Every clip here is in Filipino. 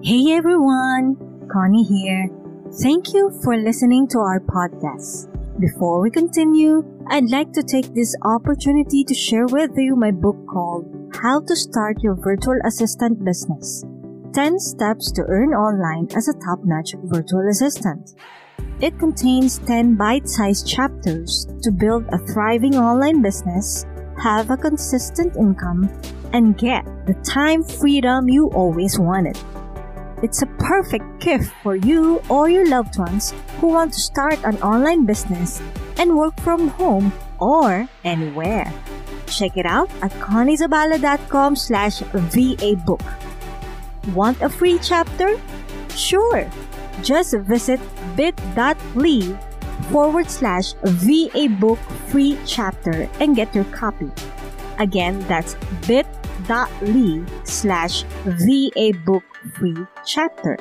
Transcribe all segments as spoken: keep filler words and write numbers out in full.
Hey everyone, Connie here. Thank you for listening to our podcast. Before we continue, I'd like to take this opportunity to share with you my book called How to Start Your Virtual Assistant Business. ten Steps to Earn Online as a Top-Notch Virtual Assistant. It contains ten bite-sized chapters to build a thriving online business, have a consistent income, and get the time freedom you always wanted. It's a perfect gift for you or your loved ones who want to start an online business and work from home or anywhere. Check it out at conniezabala.com slash VA book. Want a free chapter? Sure! Just visit bit.ly forward slash VA book free chapter and get your copy. Again, that's bit.ly slash VA book free chapter.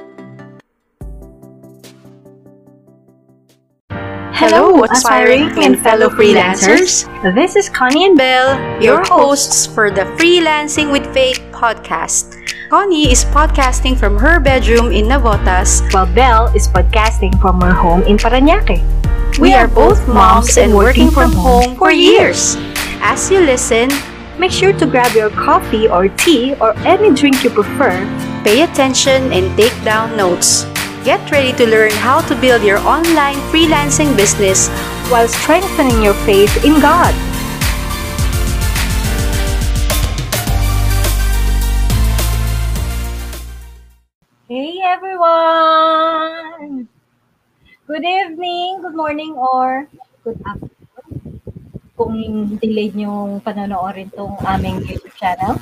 Hello, aspiring and fellow freelancers. This is Connie and Belle, Your hosts for the Freelancing with Faith podcast. Connie is podcasting from her bedroom in Navotas, while Belle is podcasting from her home in Parañaque. We are both moms and working from home for years. As you listen, make sure to grab your coffee or tea or any drink you prefer. Pay attention and take down notes. Get ready to learn how to build your online freelancing business while strengthening your faith in God. Hey everyone! Good evening, good morning, or good afternoon. Kung delayed nyo panonoodin tong aming YouTube channel.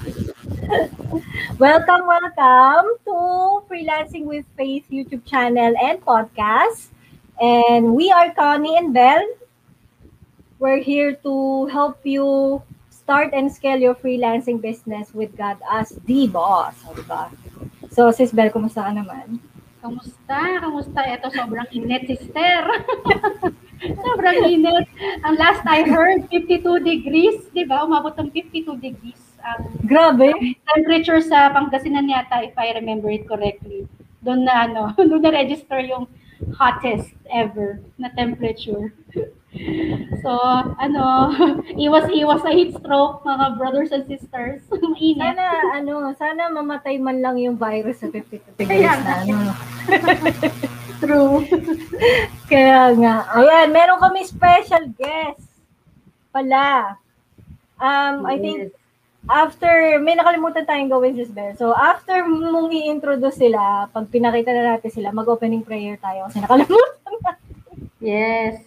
Welcome, welcome to Freelancing with Faith YouTube channel and podcast. And we are Connie and Belle. We're here to help you start and scale your freelancing business with God as the boss. O, diba? So, Sis Belle, kumusta ka naman? Kamusta? Kamusta? Ito sobrang init, sister. Sobrang init. Ang last I heard, fifty-two degrees. Diba? Umabot ng fifty-two degrees. Um, Grabe. Temperature sa Pangasinan yata, if I remember it correctly. Doon na, ano, doon na-register yung hottest ever na temperature. So, ano, iwas-iwas sa heat stroke, mga brothers and sisters. Mainit. Sana, ano, sana mamatay man lang yung virus sa fifty-two degrees na, ano. True. Kaya nga. Ayan, meron kami special guest pala. Um, yes. I think, after, may nakalimutan tayong gawin, Sis Belle. So, after mong i-introduce sila, pag pinakita na natin sila, mag-opening prayer tayo kasi nakalimutan natin. Yes.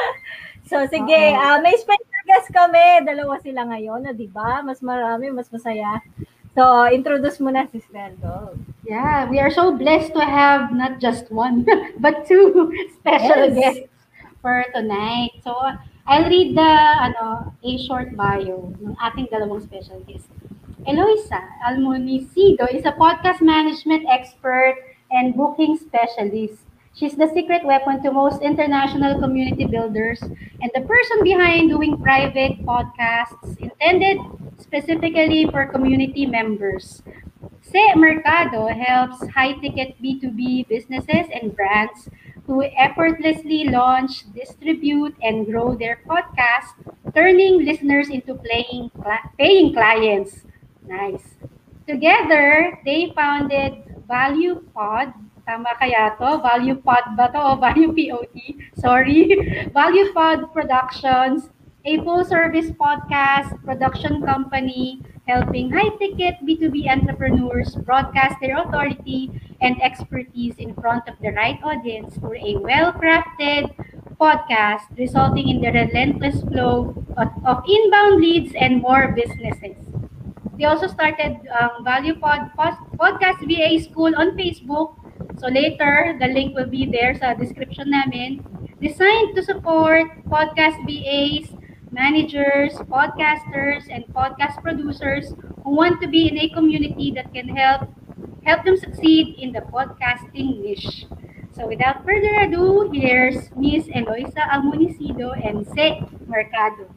So, sige, okay. uh, may special guest kami. Dalawa sila ngayon, na diba? Mas marami, mas masaya. So, introduce mo na, Sis Belle. Go. Yeah, we are so blessed to have not just one, but two special yes. guests for tonight. So, I'll read the ano a short bio ng ating dalawang special guest. Eloisa Almonicido is a podcast management expert and booking specialist. She's the secret weapon to most international community builders and the person behind doing private podcasts intended specifically for community members. Se Mercado helps high-ticket B two B businesses and brands to effortlessly launch, distribute, and grow their podcast, turning listeners into playing, paying clients. Nice. Together, they founded Value Pod. Tama kaya to? Value Pod ba to? O Value P O T? Sorry. Value Pod Productions, a full-service podcast production company helping high-ticket B two B entrepreneurs broadcast their authority and expertise in front of the right audience through a well-crafted podcast, resulting in the relentless flow of, of inbound leads and more businesses. They also started um, Value Pod Podcast V A School on Facebook. So later, the link will be there sa description namin. Designed to support podcast V As, managers, podcasters, and podcast producers who want to be in a community that can help help them succeed in the podcasting niche. So without further ado, here's Miss Eloisa Almonicido and Se Mercado.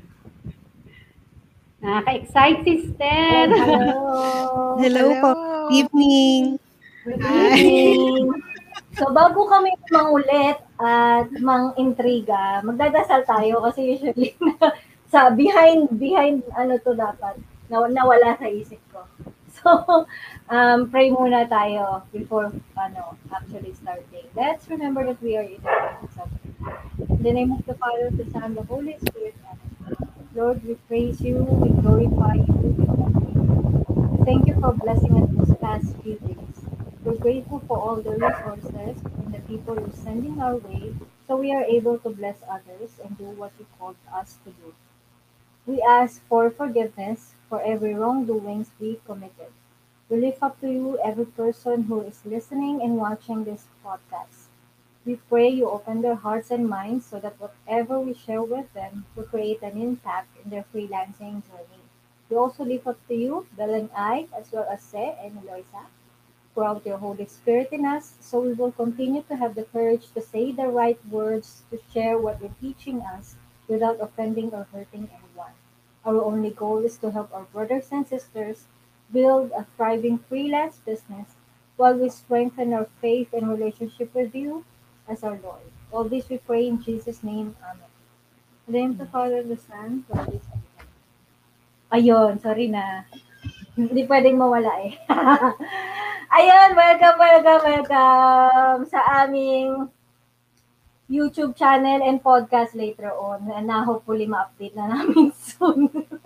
Nakaka-excite, sister! Hello! Hello po. evening. Good Hi. evening. So bago kami mangulit at mang-intriga, magdadasal tayo kasi usually na, sa behind behind ano to dapat na nawala sa isip ko. So um, pray muna tayo before ano actually starting. Let's remember that we are in the presence of God. In the name of the Father, the Son, the Holy Spirit. Amen. Lord, we praise you, we glorify you, we honor you. Thank you for blessing us this past few days. We're grateful for all the resources and the people you're sending our way so we are able to bless others and do what you called us to do. We ask for forgiveness for every wrongdoings we committed. We lift up to you every person who is listening and watching this podcast. We pray you open their hearts and minds so that whatever we share with them will create an impact in their freelancing journey. We also lift up to you, Bel and I, as well as Se and Eloisa. Pour out your Holy Spirit in us so we will continue to have the courage to say the right words, to share what you're teaching us without offending or hurting anyone. Our only goal is to help our brothers and sisters build a thriving freelance business while we strengthen our faith and relationship with you as our Lord. All this we pray in Jesus' name. Amen. In the name of the Father, the Son, the Holy Spirit. Ayun, sorry na. Hindi pwedeng mawala eh. Ayun, welcome, welcome, welcome sa aming YouTube channel and podcast later on na hopefully ma-update na namin soon.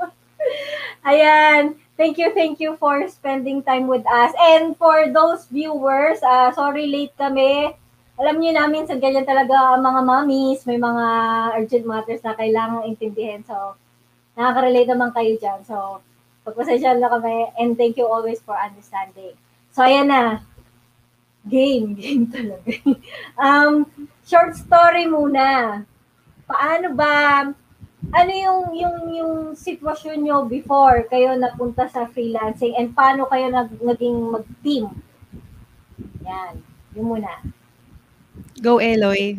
Ayan, thank you, thank you for spending time with us. And for those viewers, uh, sorry late kami. Alam niyo namin sa ganyan talaga ang mga mommies, may mga urgent matters na kailangang intindihin. So, nakaka-relate naman kayo dyan. So, pagpasensyahan na kami and thank you always for understanding. So, ayan na. Game. Game talaga. um, short story muna. Paano ba, ano yung, yung, yung sitwasyon nyo before kayo napunta sa freelancing and paano kayo nag, naging mag-team? Yan. Yun muna. Go, Eloy.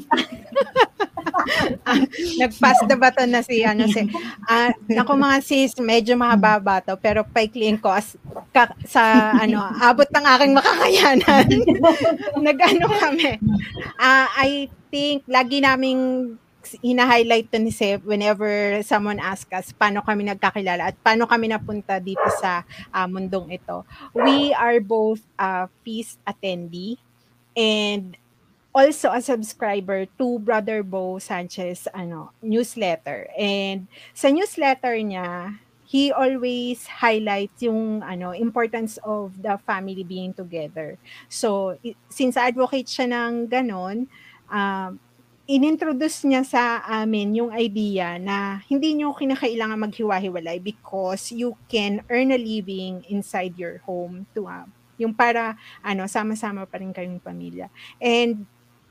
Ah, nag-pass the baton na si ano si ah ako mga sis, medyo mahaba to pero paikliin ko as ka, sa ano abot ng aking makakayanan. Nag-ano kami. Ah, I think lagi naming hina-highlight to ni Seb whenever someone asks us paano kami nagkakilala at paano kami napunta dito sa uh, mundong ito. We are both uh, feast attendee and also a subscriber to Brother Bo Sanchez ano newsletter. And sa newsletter niya, he always highlights yung ano importance of the family being together. So i- since advocate siya ng ganon, um, inintroduce niya sa amin yung idea na hindi nyo kinakailangan maghiwa-hiwalay because you can earn a living inside your home to uh, yung para ano sama-sama pa rin kayong pamilya. And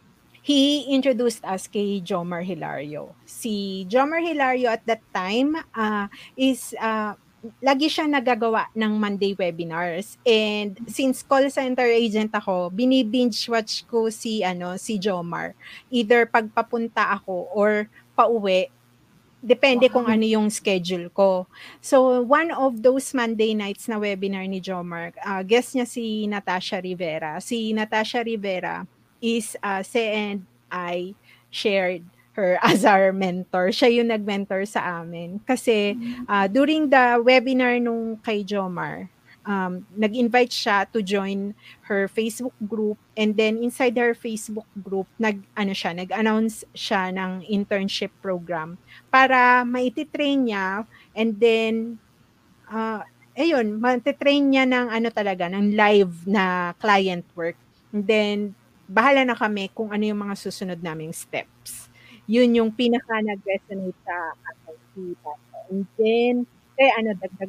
he introduced us kay Jomar Hilario. Si Jomar Hilario at that time uh, is uh, lagi siya nagagawa ng Monday webinars. And since call center agent ako, binibinge watch ko si ano si Jomar. Either pagpapunta ako or pauwi. Depende kung ano yung schedule ko. So, one of those Monday nights na webinar ni Jomar, uh, guest niya si Natasha Rivera. Si Natasha Rivera is uh, Se and I shared her as our mentor. Siya yung nag-mentor sa amin. Kasi uh, during the webinar nung kay Jomar, um, nag-invite siya to join her Facebook group and then inside her Facebook group, nag, ano siya, nag-announce siya ng internship program para maititrain niya and then uh, ayun, matitrain niya ng ano talaga, ng live na client work. And then bahala na kami kung ano yung mga susunod naming steps. Yun yung pinaka nag-resonate sa akin. And then, eh, ano, dagdag.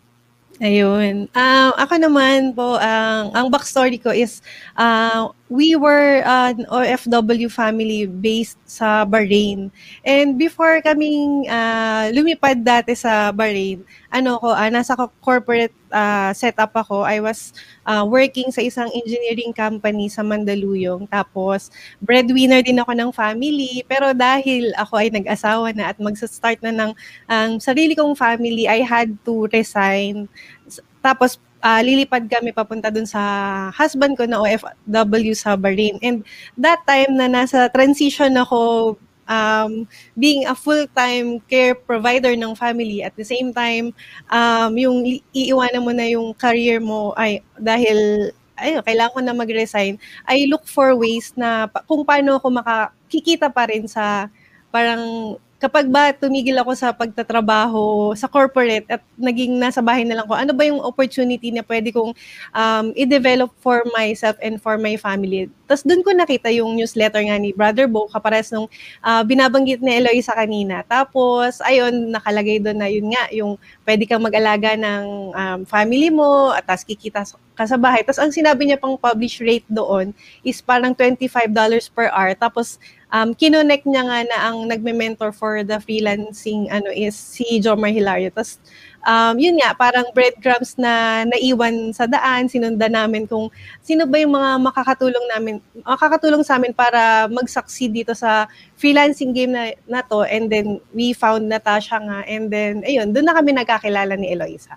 Ayun. Um, ako naman po, ang ang backstory ko is, uh, we were an O F W family based sa Bahrain. And before kaming uh, lumipad dati sa Bahrain, ano ko, uh, nasa corporate uh, setup ako. I was uh, working sa isang engineering company sa Mandaluyong. Tapos, breadwinner din ako ng family. Pero dahil ako ay nag-asawa na at magsa-start na ng ang sarili kong family, I had to resign. Tapos, uh, lilipad kami papunta dun sa husband ko na O F W sa Bahrain. And that time na nasa transition ako, um, being a full-time care provider ng family, at the same time, um, yung iiwanan mo na yung career mo ay dahil ayun, kailangan ko na mag-resign, I look for ways na pa- kung paano ako makakikita pa rin sa parang kapag ba tumigil ako sa pagtatrabaho sa corporate at naging nasa bahay na lang ko, ano ba yung opportunity na pwede kong um, i-develop for myself and for my family. Tapos doon ko nakita yung newsletter nga ni Brother Bo, kapares nung uh, binabanggit ni Eloisa kanina. Tapos, ayun, nakalagay doon na yun nga, yung pwede kang mag-alaga ng um, family mo, at tapos kikita ka sa bahay. Tapos ang sinabi niya pang publish rate doon is parang twenty-five dollars per hour. Tapos, Um, kinonect niya nga na ang nagme-mentor for the freelancing ano is si Jomar Hilario. Tapos, um, yun nga, parang breadcrumbs na naiwan sa daan, sinundan namin kung sino ba yung mga makakatulong namin, makakatulong sa amin para mag-succeed dito sa freelancing game na, na to. And then, we found Natasha nga. And then, ayun, doon na kami nagkakilala ni Eloisa.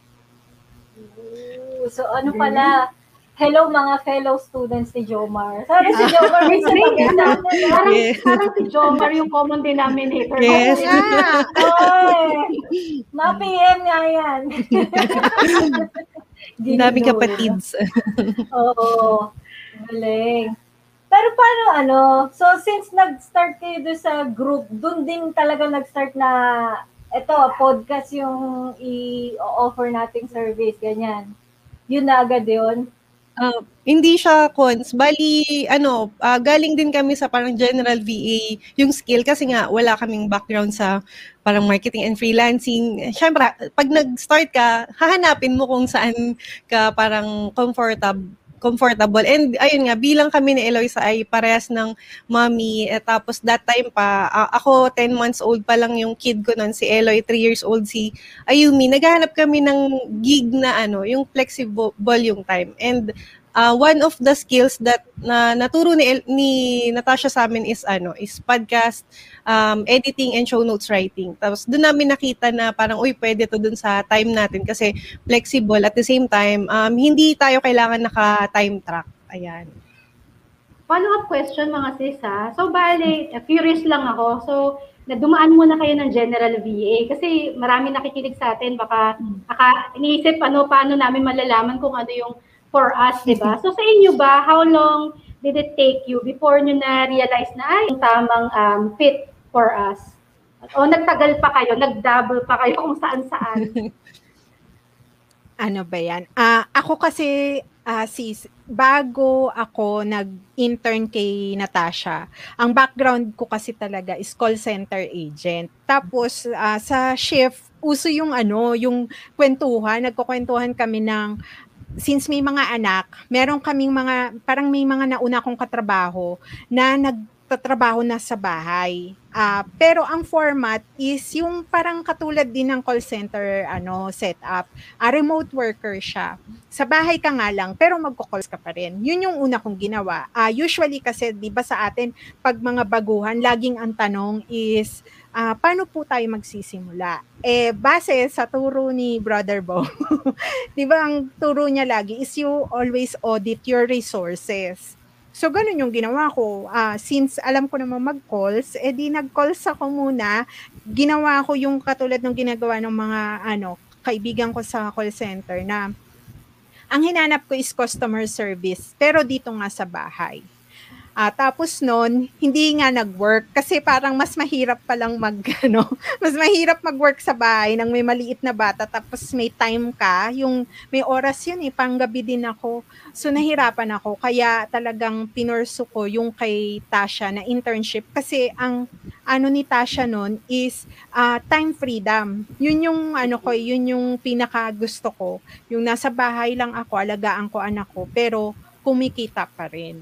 Ooh, so, ano pala, hello mga fellow students ni Jomar. Sorry si Jomar, may sabihin natin. Parang, Yes. parang si Jomar yung common denominator. Yes. Yeah. Oy, ma-P M nga yan. Daming kapatids. Oo. Galing. Pero paano ano, so since nag-start kayo doon sa group, doon din talaga nag-start na ito, podcast yung i-offer nating service, ganyan. Yun na agad yun. Uh, hindi siya cons. Bali, ano, uh, galing din kami sa parang general V A yung skill kasi nga wala kaming background sa parang marketing and freelancing. Siyempre, pag nag-start ka, hahanapin mo kung saan ka parang comfortable comfortable. And ayun nga, bilang kami ni Eloisa ay parehas ng mommy. Eh, tapos that time pa, uh, ako ten months old pa lang yung kid ko nun, si Eloy, three years old si Ayumi. Naghahanap kami ng gig na ano, yung flexible yung time. And uh, one of the skills that na naturo ni, ni Natasha sa amin is ano, is podcast, um, editing and show notes writing. Tapos doon namin nakita na parang, uy, pwede to dun sa time natin kasi flexible. At the same time, um, hindi tayo kailangan naka-time track. Ayan. Follow-up question mga sis ha. So bale, curious lang ako. So nadumaan muna kayo ng general V A kasi marami nakikinig sa atin. Baka, baka iniisip ano, paano namin malalaman kung ano yung for us, di ba? So sa inyo ba, how long did it take you before nyo na-realize na ay, yung tamang um, fit for us? O nagtagal pa kayo, nag-double pa kayo kung saan-saan? Ano ba yan? Ah, ako kasi, ah, sis, bago ako nag-intern kay Natasha, ang background ko kasi talaga is call center agent. Tapos, ah, sa shift, uso yung ano, yung kwentuhan, nagkukwentuhan kami ng, since may mga anak, meron kaming mga, parang may mga nauna kong katrabaho na nagtatrabaho na sa bahay. Uh, pero ang format is yung parang katulad din ng call center ano setup. Uh, remote worker siya. Sa bahay ka nga lang, pero magko-calls ka pa rin. Yun yung una kong ginawa. Uh, usually kasi, di ba sa atin, pag mga baguhan, laging ang tanong is, Uh, paano po tayo magsisimula? Eh, base sa turo ni Brother Bo, di ba ang turo niya lagi is you always audit your resources. So, ganun yung ginawa ko. Uh, since alam ko naman mag-calls, eh di nag-calls ako muna. Ginawa ko yung katulad ng ginagawa ng mga ano kaibigan ko sa call center na ang hinanap ko is customer service, pero dito nga sa bahay. Uh, tapos noon, hindi nga nag-work kasi parang mas mahirap palang mag, ano, mas mahirap mag-work sa bahay nang may maliit na bata tapos may time ka, yung may oras yun eh, panggabi din ako. So nahirapan ako, kaya talagang pinursu ko yung kay Tasha na internship kasi ang ano ni Tasha noon is uh, time freedom. Yun yung ano ko, yun yung pinaka gusto ko. Yung nasa bahay lang ako, alagaan ko anak ko, pero kumikita pa rin.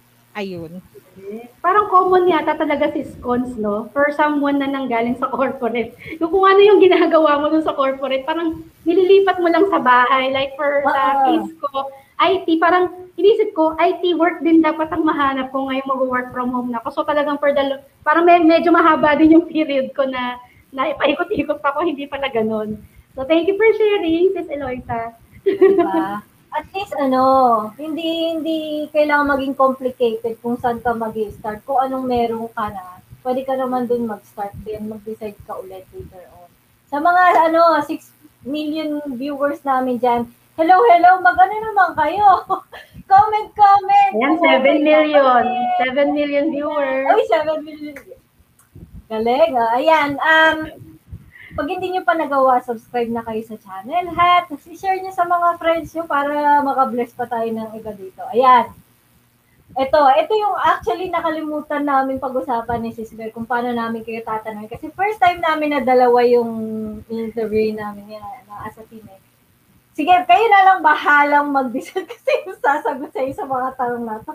Ayun. Parang common yata talaga si Scons, no? For someone na nanggaling sa corporate. Yung kung ano yung ginagawa mo dun sa corporate, parang nililipat mo lang sa bahay. Like for the uh, case ko, I T, parang inisip ko, I T work din dapat ang mahanap ko ngayong mag-work from home na ako. So talagang for the, parang may, medyo mahaba din yung period ko na, na ipaikot-ikot pa ko, hindi pala ganun. So thank you for sharing, Sis Eloisa. Diba? At least ano, hindi hindi kailangan maging complicated kung saan ka mag-start. Kung anong meron ka na, pwede ka naman dun mag-start din, mag-decide ka ulit later on. Sa mga ano, six million viewers namin dyan, hello, hello, mag-ano naman kayo? Comment, comment! Ayan, Comment seven million. natin. seven million viewers. Uy, seven million. Galing, ah. Ayan, um, pag hindi nyo pa nagawa, subscribe na kayo sa channel, ha? Tapos i-share nyo sa mga friends nyo para makabless pa tayo ng iba dito. Ayan. Ito, ito yung actually nakalimutan namin pag-usapan ni Sis Bel kung paano namin kayo tatanungin. Kasi first time namin na dalawa yung interview namin yan, na as a team. Eh. Sige, kayo na lang bahalang mag-decide kasi yung sasagot sa'yo sa mga tanong natin.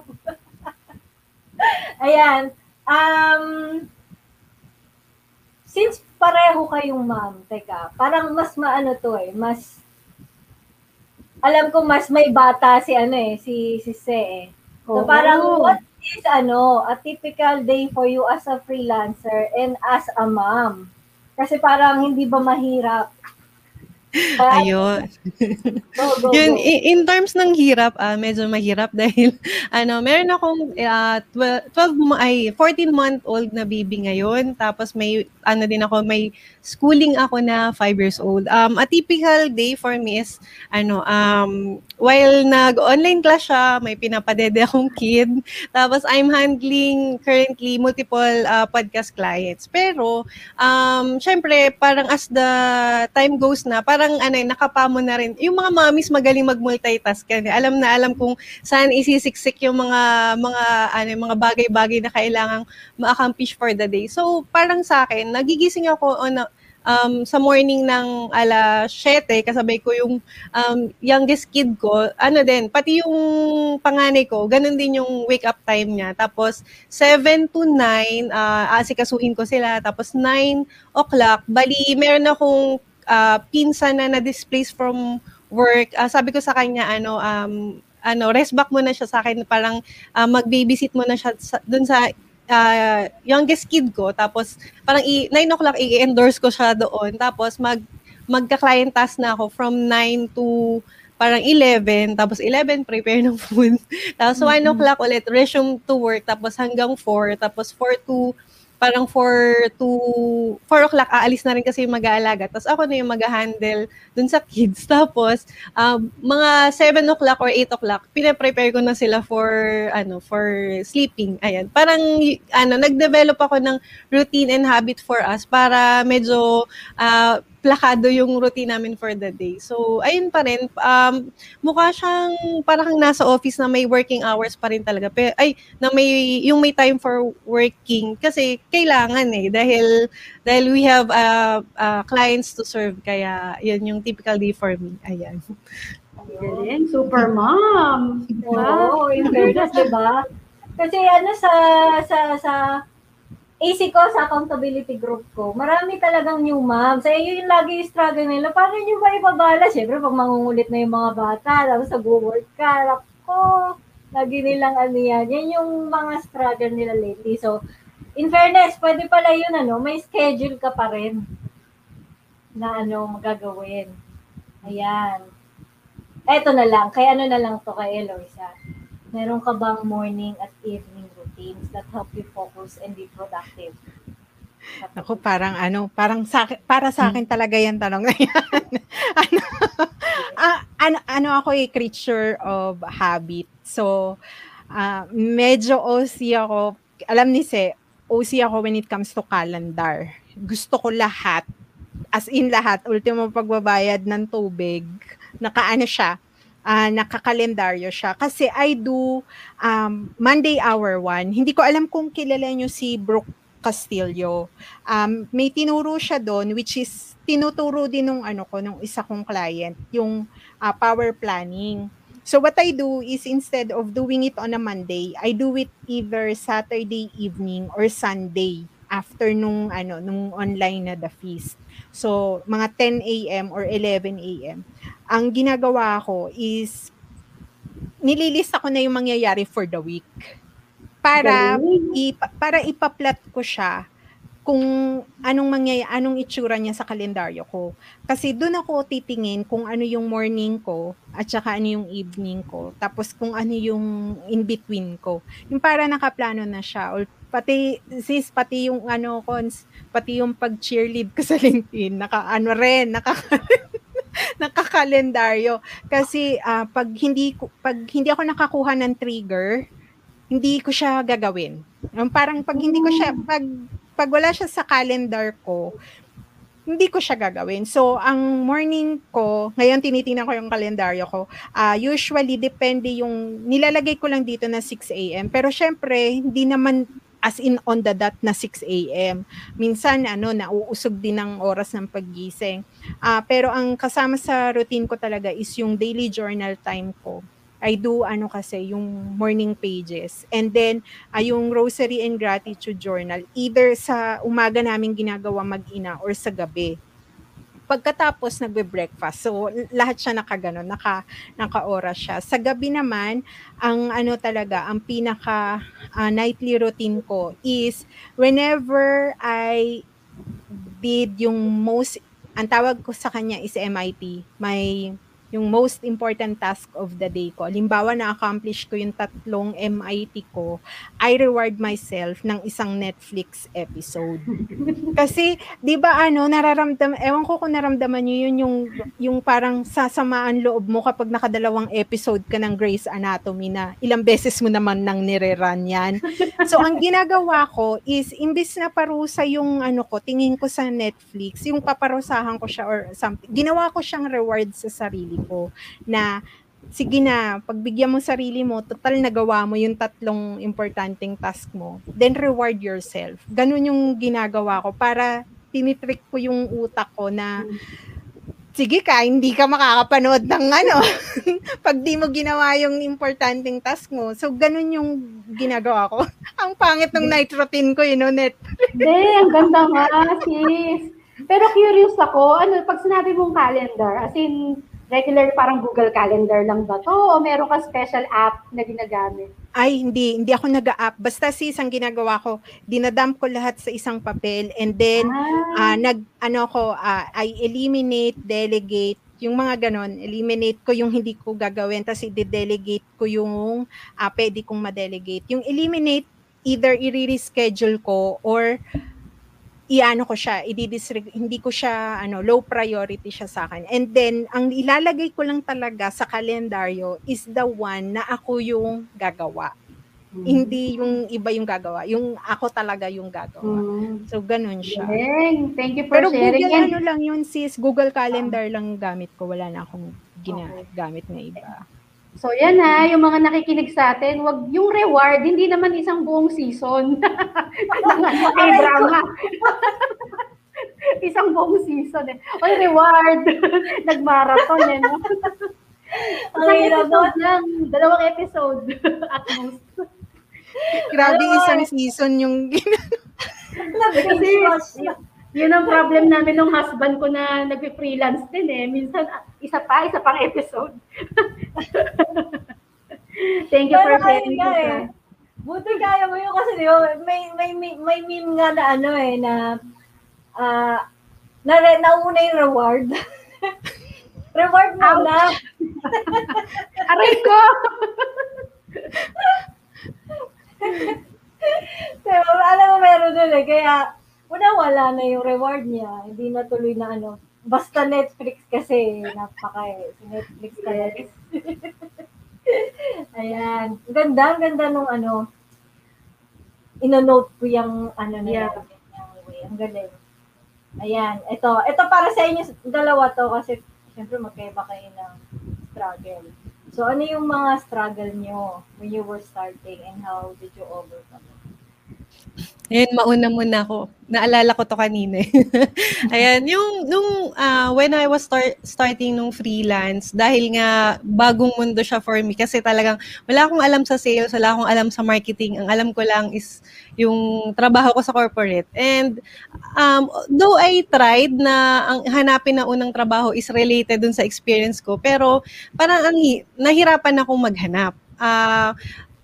Ayan. Um, since pareho kayong ma'am, teka, parang mas maano to eh, mas, alam ko mas may bata si ano eh, si, si Se eh. So Oo. parang what is ano, a typical day for you as a freelancer and as a mom? Kasi parang hindi ba mahirap? Ah, Ayun. go, go, Yun, go. i- in terms ng hirap, ah, medyo mahirap dahil ano, meron akong ah, twelve, twelve mo- ay fourteen month old na baby ngayon. Tapos may ano din ako, may schooling ako na five years old. Um, a typical day for me is ano, um, while nag-online class siya, may pinapadede akong kid. Tapos I'm handling currently multiple ah, podcast clients. Pero um, syempre, parang as the time goes na, parang ano, eh, nakapamo na rin. Yung mga mommies magaling mag-multitask. Yan. Alam na alam kung saan isisiksik yung mga mga ano, mga bagay-bagay na kailangang ma-accomplish for the day. So, parang sa akin, nagigising ako on a- um, sa morning ng alas siyete, kasabay ko yung um, youngest kid ko, ano din, pati yung panganay ko, ganun din yung wake up time niya. Tapos, seven to nine, uh, asikasuhin ko sila. Tapos, nine o'clock, bali, meron akong uh, pinsan na na-displace from work. Uh, sabi ko sa kanya, ano, um, ano, rest back muna siya sa akin, parang uh, mag-babysit muna siya sa, dun sa uh, youngest kid ko. Tapos, parang i- nine o'clock, i-endorse ko siya doon. Tapos, mag, magka-client task na ako from nine to parang eleven, tapos eleven, prepare ng food. Tapos, one o'clock ulit, resume to work, tapos hanggang four, tapos four to parang four to four o'clock, aalis na rin kasi yung mag-aalaga. Tapos ako na yung mag-handle dun sa kids. Tapos, um, mga seven o'clock or eight o'clock, pinaprepare ko na sila for, ano, for sleeping. Ayan. Parang, y- ano, nag-develop ako ng routine and habit for us para medyo, uh, plakado yung routine namin for the day. So, ayun pa rin. Um, mukha siyang parang nasa office na may working hours pa rin talaga. Pero, ay, na may, yung may time for working. Kasi, kailangan eh. Dahil, dahil we have uh, uh, clients to serve. Kaya, yun yung typical day for me. Ayan. Galing, super mom. Oo, in fairness, di ba? Kasi ano sa sa sa A C ko, sa accountability group ko, marami talagang new mom. Sa iyo yung lagi yung struggle nila. Paano nyo ba ibabala? Siyempre, pag mangungulit na yung mga bata, tapos nag-work ka, ko, lagi nilang ano yan. Yan yung mga struggle nila lately. So, in fairness, pwede pala yun, ano, may schedule ka pa rin na ano, magagawin. Ayan. Eto na lang, kay ano na lang to kay Eloisa. Meron ka bang morning at evening routines that help you focus and be productive? Ako parang ano, parang sa akin- para sa akin talaga yan tanong na yan. ano, ah, ano, ano ako eh, creature of habit. So, ah, medyo O C ako. Alam ni Se, O C ako when it comes to calendar. Gusto ko lahat. As in lahat. Ultimo pagbabayad ng tubig. Nakaano siya. Ah, nakakalendaryo siya. Kasi I do um, Monday hour one. Hindi ko alam kung kilala nyo si Brooke Castillo. Um, may tinuro siya doon, which is tinuturo din nung ano ko, nung isa kong client, yung ah, power planning. So what I do is instead of doing it on a Monday, I do it either Saturday evening or Sunday after nung ano nung online na the feast. So mga ten a.m. or eleven a.m. Ang ginagawa ko is nililista ko na yung mangyayari for the week para Galing. ipa, para ipa-plot ko siya kung anong mangyay anong itsura niya sa kalendaryo ko. Kasi doon ako titingin kung ano yung morning ko at saka ano yung evening ko. Tapos kung ano yung in between ko. Yung para nakaplano na siya or pati sis pati yung ano cons pati yung pag-cheerlead ko sa LinkedIn naka ano rin naka nakakalendaryo kasi uh, pag hindi pag hindi ako nakakuha ng trigger, hindi ko siya gagawin. Um, parang pag hindi ko siya pag pag wala siya sa calendar ko, hindi ko siya gagawin. So, ang morning ko, ngayon tinitingnan ko yung kalendaryo ko, uh, usually depende yung, nilalagay ko lang dito na six a.m. Pero syempre, hindi naman as in on the dot na six a.m. Minsan, ano, nauusog din ng oras ng paggising. Uh, pero ang kasama sa routine ko talaga is yung daily journal time ko. I do ano kasi yung morning pages and then uh, yung rosary and gratitude journal either sa umaga namin ginagawa mag-ina or sa gabi. Pagkatapos nagbe-breakfast. So lahat siya nakaganon, naka naka-oras siya. Sa gabi naman, ang ano talaga, ang pinaka uh, nightly routine ko is whenever I did yung most, ang tawag ko sa kanya is M I T, my yung most important task of the day ko. Halimbawa, na-accomplish ko yung tatlong M I T ko, I reward myself ng isang Netflix episode. Kasi, di ba ano, nararamdam, ewan ko kung naramdaman nyo yun, yung, yung parang sasamaan loob mo kapag nakadalawang episode ka ng Grey's Anatomy na ilang beses mo naman nang nire-run yan. So, ang ginagawa ko is, imbis na parusa yung ano ko, tingin ko sa Netflix, yung paparusahan ko siya or something, ginawa ko siyang reward sa sarili ko na sige na, pagbigyan mo sarili mo, total nagawa mo yung tatlong importanteng task mo, then reward yourself. Ganun yung ginagawa ko para tinitrick ko yung utak ko na sige ka, hindi ka makakapanood ng ano pag di mo ginawa yung importanteng task mo. So, ganun yung ginagawa ko. Ang pangit ng night routine ko, you know, net. Hindi, ang ganda nga, sis. Pero curious ako, ano, pag sinabi mong calendar, as in, regular parang Google Calendar lang ba to? O meron ka special app na ginagamit? Ay, hindi. Hindi ako nag-a-app. Basta sis, ang ginagawa ko, dinadump ko lahat sa isang papel and then, ah. uh, nag, ano ko, uh, I eliminate, delegate, yung mga ganon, eliminate ko yung hindi ko gagawin, tapos i-delegate ko yung uh, pwede kong ma-delegate. Yung eliminate, either i-reschedule ko or iano ko siya, i-disregard, hindi ko siya, ano, low priority siya sa akin. And then, ang ilalagay ko lang talaga sa kalendaryo is the one na ako yung gagawa. Mm-hmm. Hindi yung iba yung gagawa. Yung ako talaga yung gagawa. Mm-hmm. So, ganun siya. Dang. Thank you for Pero sharing. Pero Google, ano lang yun, sis, Google Calendar lang gamit ko. Wala na akong ginagamit na iba. So yan ha, yung mga nakikinig sa atin, wag yung reward, hindi naman isang buong season. Ay, drama. Isang buong season eh. O reward, nag-marathon eh. No? Isang episode lang, dalawang episode at most. Grabe isang season yung kasi yun ang problem namin ng husband ko na nag-freelance din eh. Minsan, isa pa, isa pang episode. Thank you pero for sharing. Eh. Buti kaya mo yun kasi di ba, may, may, may, may meme nga na ano eh, na uh, na nauna yung reward. Reward mo na. Aray ko! Pero alam mo meron dun eh, kaya una wala na yung reward niya, hindi na tuloy na ano, basta Netflix kasi, napaka eh, Netflix talaga. Ayan, ganda, ganda nung ano, ino-note ko yung ano na yeah. Yung, ang galing. Ayan, ito, ito para sa inyo, dalawa to kasi syempre magkaiba kayo ng struggle. So ano yung mga struggle nyo when you were starting and how did you overcome it? Ayan, mauna muna ako. Naalala ko to kanina. Ayan, yung nung uh, when I was start, starting nung freelance, dahil nga bagong mundo siya for me kasi talagang wala akong alam sa sales, wala akong alam sa marketing. Ang alam ko lang is yung trabaho ko sa corporate. And um, though I tried na ang hanapin na unang trabaho is related dun sa experience ko, pero parang ang, nahirapan akong maghanap. Ah, uh,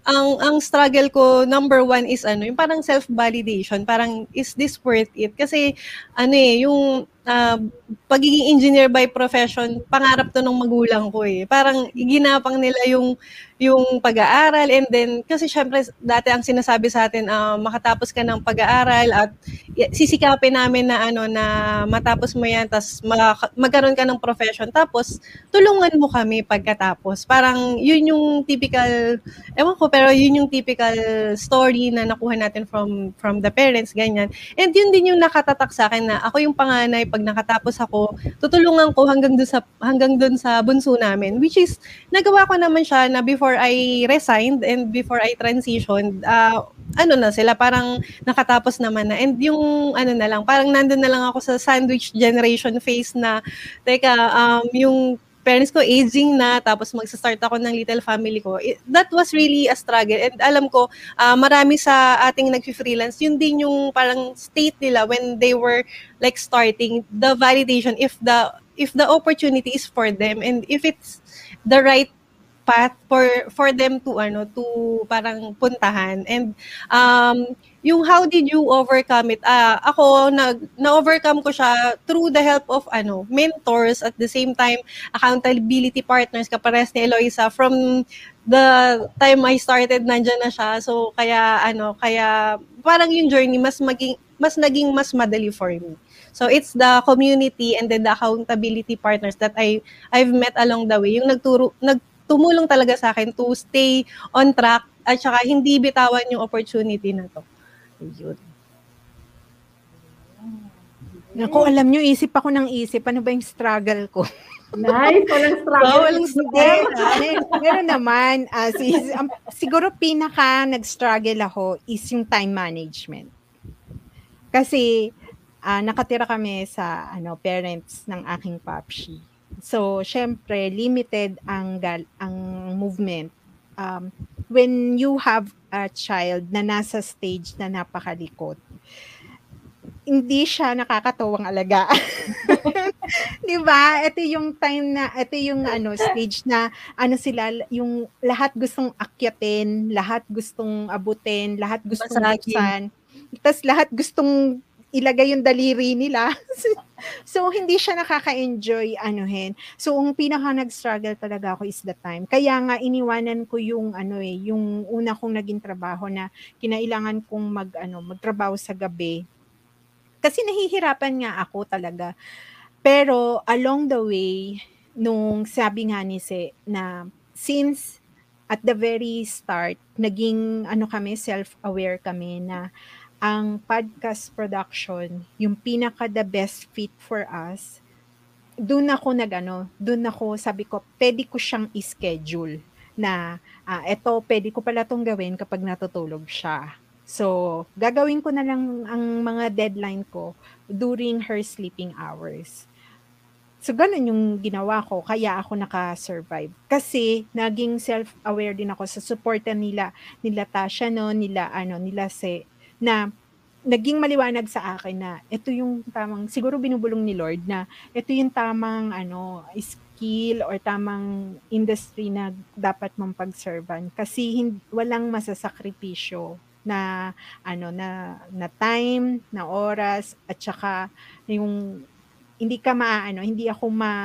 ang ang struggle ko number one is ano, yung parang self-validation, parang is this worth it? Kasi ano eh, yung uh, pagiging engineer by profession, pangarap to ng magulang ko eh. Parang ginapang nila yung yung pag-aaral and then kasi syempre dati ang sinasabi sa atin uh, makatapos ka ng pag-aaral at sisikapin namin na ano na matapos mo yan tas mag- magkaroon ka ng profession tapos tulungan mo kami pagkatapos. Parang yun yung typical ewan ko pero yun yung typical story na nakuha natin from from the parents ganyan. And yun din yung nakatatak sa akin na ako yung panganay pag nakatapos ako tutulungan ko hanggang doon sa hanggang doon sa bunso namin which is nagawa ko naman siya na before I resigned and before I transitioned, uh, ano na sila, parang nakatapos naman na. And yung, ano na lang, parang nandun na lang ako sa sandwich generation phase na, teka, um, yung parents ko aging na, tapos magsa-start ako ng little family ko. It, that was really a struggle. And alam ko, uh, marami sa ating nag-freelance, yun din yung parang state nila when they were like starting, the validation, if the if the opportunity is for them, and if it's the right path for for them to ano to parang puntahan and um yung how did you overcome it uh, ako nag na-overcome ko siya through the help of ano mentors at the same time accountability partners kapares ni Eloisa from the time I started nandiyan na siya so kaya ano kaya parang yung journey mas maging mas naging mas madali for me. So it's the community and then the accountability partners that I I've met along the way yung nagturo nag tumulong talaga sa akin to stay on track at saka hindi bitawan yung opportunity na to. Yun. Naku, alam nyo, isip ako ng isip. Ano ba yung struggle ko? Nice, walang struggle. Oh, walang struggle. Meron naman. Uh, si, um, siguro pinaka nag-struggle ako is yung time management. Kasi uh, nakatira kami sa ano parents ng aking papshi. So, syempre, limited ang gal- ang movement. Um, when you have a child na nasa stage na napakalikot, hindi siya nakakatawang alagaan. 'Di ba? Ito yung time na ito yung ano stage na ano sila yung lahat gustong akyatin, lahat gustong abutin, lahat gustong buksan. Tapos lahat gustong ilagay yung daliri nila. So, hindi siya nakaka-enjoy anuhin. So, ang pinaka nag-struggle talaga ako is the time. Kaya nga, iniwanan ko yung, ano eh, yung una kong naging trabaho na kinailangan kong mag, ano, magtrabaho sa gabi. Kasi nahihirapan nga ako talaga. Pero, along the way, nung sabi nga ni Se, na since at the very start, naging, ano kami, self-aware kami na ang podcast production, yung pinaka the best fit for us, doon ako nag-ano, doon ako, sabi ko, pwede ko siyang i-schedule na, uh, eto, pwede ko pala itong gawin kapag natutulog siya. So, gagawin ko na lang ang mga deadline ko during her sleeping hours. So, ganun yung ginawa ko, kaya ako naka-survive. Kasi, naging self-aware din ako sa supportan nila, nila Tasha, no, nila, ano, nila Se, na naging maliwanag sa akin na ito yung tamang, siguro binubulong ni Lord na ito yung tamang ano, skill or tamang industry na dapat mong pag-servan kasi hindi, walang masasakripisyo na ano na na time, na oras at saka yung hindi ka maaano, hindi ako ma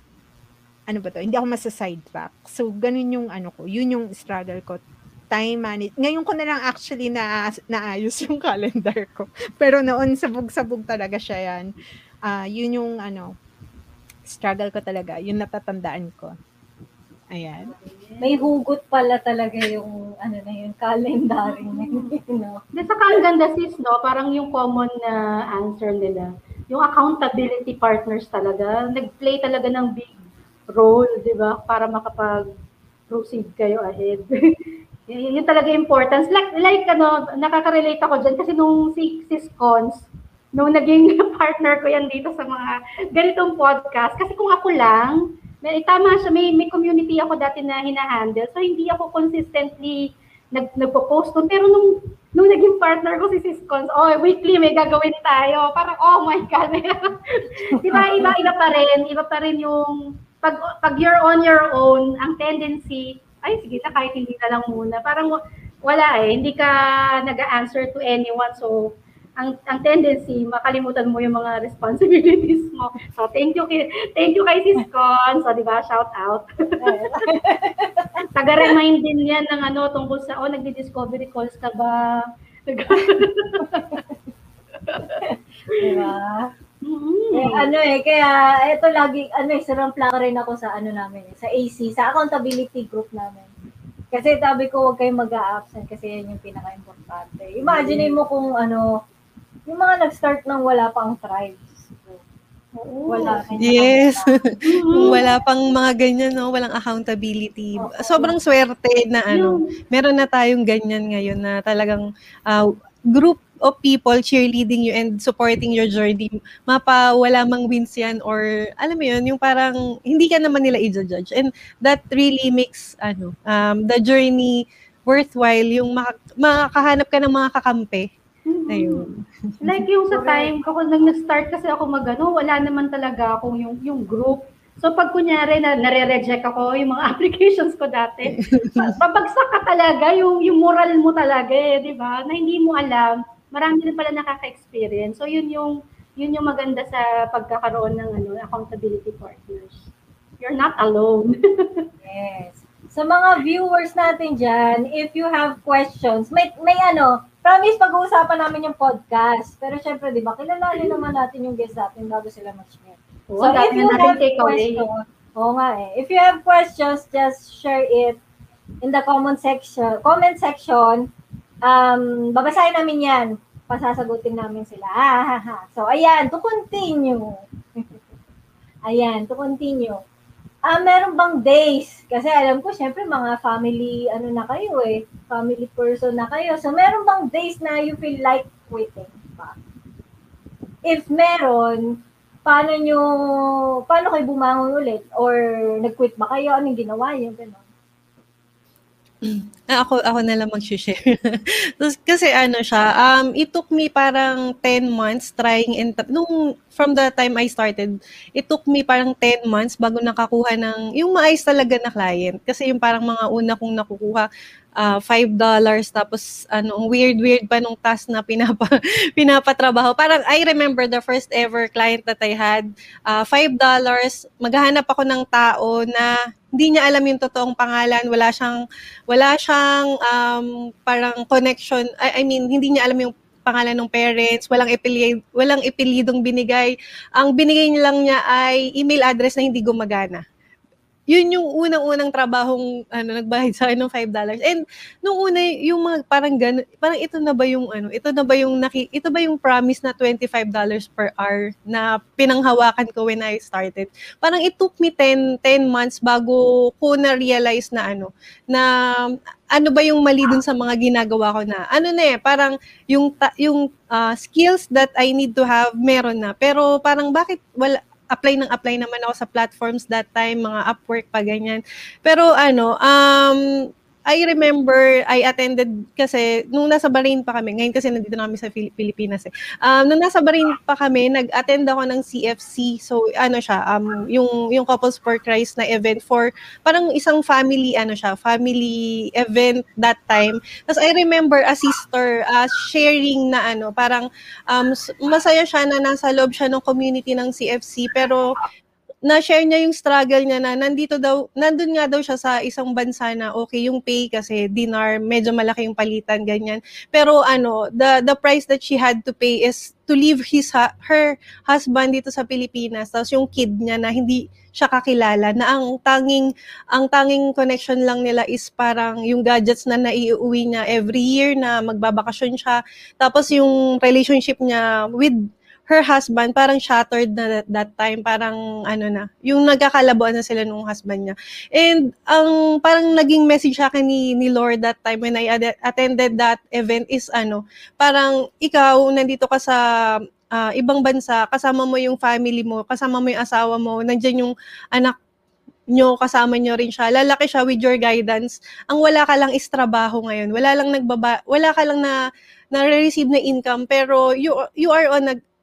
ano ba to, hindi ako masa-sidetrack. So ganun yung ano ko, yun yung struggle ko. Time manage. Ngayon ko na lang actually na naayos yung calendar ko. Pero noon sabog-sabog talaga siya yan. Uh, yun yung ano, struggle ko talaga. Yun natatandaan ko. Ayan. May hugot pala talaga yung ano na yun, calendar. You know? Di saka ang ganda sis, no? Parang yung common na answer nila. Yung accountability partners talaga. Nag-play talaga ng big role, di ba? Para makapag-proceed kayo ahead. Yun talaga importance. Like, like ano, nakaka-relate ako dyan kasi nung si Sis Cons, nung naging partner ko yan dito sa mga ganitong podcast. Kasi kung ako lang, may, tama siya, may, may community ako dati na hinahandle. So, hindi ako consistently nag, nagpo-post doon. Pero nung, nung naging partner ko si Sis Cons, oh, weekly may gagawin tayo. Parang, oh my God. Diba, iba, iba pa rin. Iba pa rin yung, pag, pag you're on your own, ang tendency, ay sige na, kahit hindi na lang muna. Parang wala eh, hindi ka nag-answer to anyone. So, ang ang tendency, makalimutan mo yung mga responsibilities mo. So, thank you kay, thank you kay Sis Con. So, di ba, shout out. Taga-remind din yan ng ano, tungkol sa, oh, nagdi-discovery calls ka ba? Diba? Mm-hmm. Eh, ano eh, kaya ito lagi, ano eh, sarang plaka rin ako sa ano namin, eh, sa A C, sa accountability group namin. Kasi sabi ko, huwag kayong mag-a-absent kasi yan yung pinaka-importante. Imagine mo kung ano, yung mga nag-start nang wala pang tribes. Wala. Yes. Wala pang mga ganyan, no? Walang accountability. Sobrang swerte na ano, meron na tayong ganyan ngayon na talagang uh, group of people cheerleading you and supporting your journey. Mapa wala mang wins yan or alam mo yun, yung parang hindi ka naman nila i-judge. And that really makes ano um, the journey worthwhile, yung mak- makakahanap ka ng mga kakampi. Ayun. Like yung sa time ko, nang nag-start kasi ako magano, wala naman talaga akong yung, yung group. So pag kunyari na nare-reject ako yung mga applications ko dati, babagsak ka talaga yung, yung moral mo talaga eh, di ba? Na hindi mo alam, marami rin pala nakaka-experience. So yun yung yun yung maganda sa pagkakaroon ng ano, accountability partners. You're not alone. Yes. Sa mga viewers natin dyan, if you have questions, may may ano, promise pag-uusapan namin yung podcast. Pero syempre, di ba, kilalanin naman natin yung guest natin bago sila mag-share. Oh, So if you have questions, questions, oo nga eh. If you have questions, just share it in the comment section. Comment section. Um, babasahin namin yan. Pasasagutin namin sila. Ah, ha, ha. So, ayan, to continue. Ayan, to continue. Ah, meron bang days? Kasi alam ko, syempre, mga family, ano na kayo eh, family person na kayo. So, meron bang days na you feel like quitting pa? If meron, paano nyo, paano kayo bumangon ulit? Or nag-quit ba kayo? Anong ginawa nyo? Ganun. Ah, ako ako na lang mag-share. Kasi ano siya, um it took me parang ten months trying and nung from the time I started, it took me parang ten months bago nakakuha ng yung maayos talaga na client. Kasi yung parang mga una kong nakukuha uh, five dollars tapos ano, ang weird-weird pa nung task na pinapa pinapatrabaho. Parang I remember the first ever client that I had, uh, five dollars, maghahanap ako ng tao na hindi niya alam yung totoong pangalan, wala siyang wala siyang um, parang connection. I, I mean, hindi niya alam yung pangalan ng parents, walang epilid, walang epilidong binigay. Ang binigay niya lang niya ay email address na hindi gumagana. Yun yung unang-unang trabahong ano nagbayad sa akin ng five dollars. And nung una yung mga parang gano, parang ito na ba yung ano, ito na ba yung naki, ito ba yung promise na twenty-five dollars per hour na pinanghawakan ko when I started. Parang it took me ten months bago ko na realize na ano, na ano ba yung mali dun sa mga ginagawa ko na. Ano na eh, parang yung ta, yung uh, skills that I need to have meron na. Pero parang bakit wala apply ng apply naman ako sa platforms that time, mga Upwork pa ganyan. Pero ano, um, I remember I attended kasi nung nasa Bahrain pa kami, ngayon kasi nandito na kami sa Pilipinas eh. Um, nung nasa Bahrain pa kami, nag-attend ako ng C F C. So ano siya, um, yung yung Couples for Christ na event for parang isang family ano siya, family event that time. Tapos I remember a sister uh, sharing na ano, parang um, masaya siya na nasa loob siya ng community ng C F C pero na-share niya yung struggle niya na nandito daw, nandun nga daw siya sa isang bansa na okay yung pay kasi dinar, medyo malaki yung palitan, ganyan. Pero ano, the the price that she had to pay is to leave his her husband dito sa Pilipinas. Tapos yung kid niya na hindi siya kakilala, na ang tanging ang tanging connection lang nila is parang yung gadgets na naiuwi niya every year na magbabakasyon siya. Tapos yung relationship niya with her husband, parang shattered na that, that time, parang ano na, yung nagkakalabuan na sila nung husband niya. And ang parang naging message sa akin ni, ni Lord that time when I ad- attended that event is ano, parang ikaw, nandito ka sa uh, ibang bansa, kasama mo yung family mo, kasama mo yung asawa mo, nandyan yung anak nyo, kasama nyo rin siya, lalaki siya with your guidance. Ang wala ka lang is trabaho ngayon. Wala lang nagbaba, wala ka lang na na-receive na income, pero you you are on a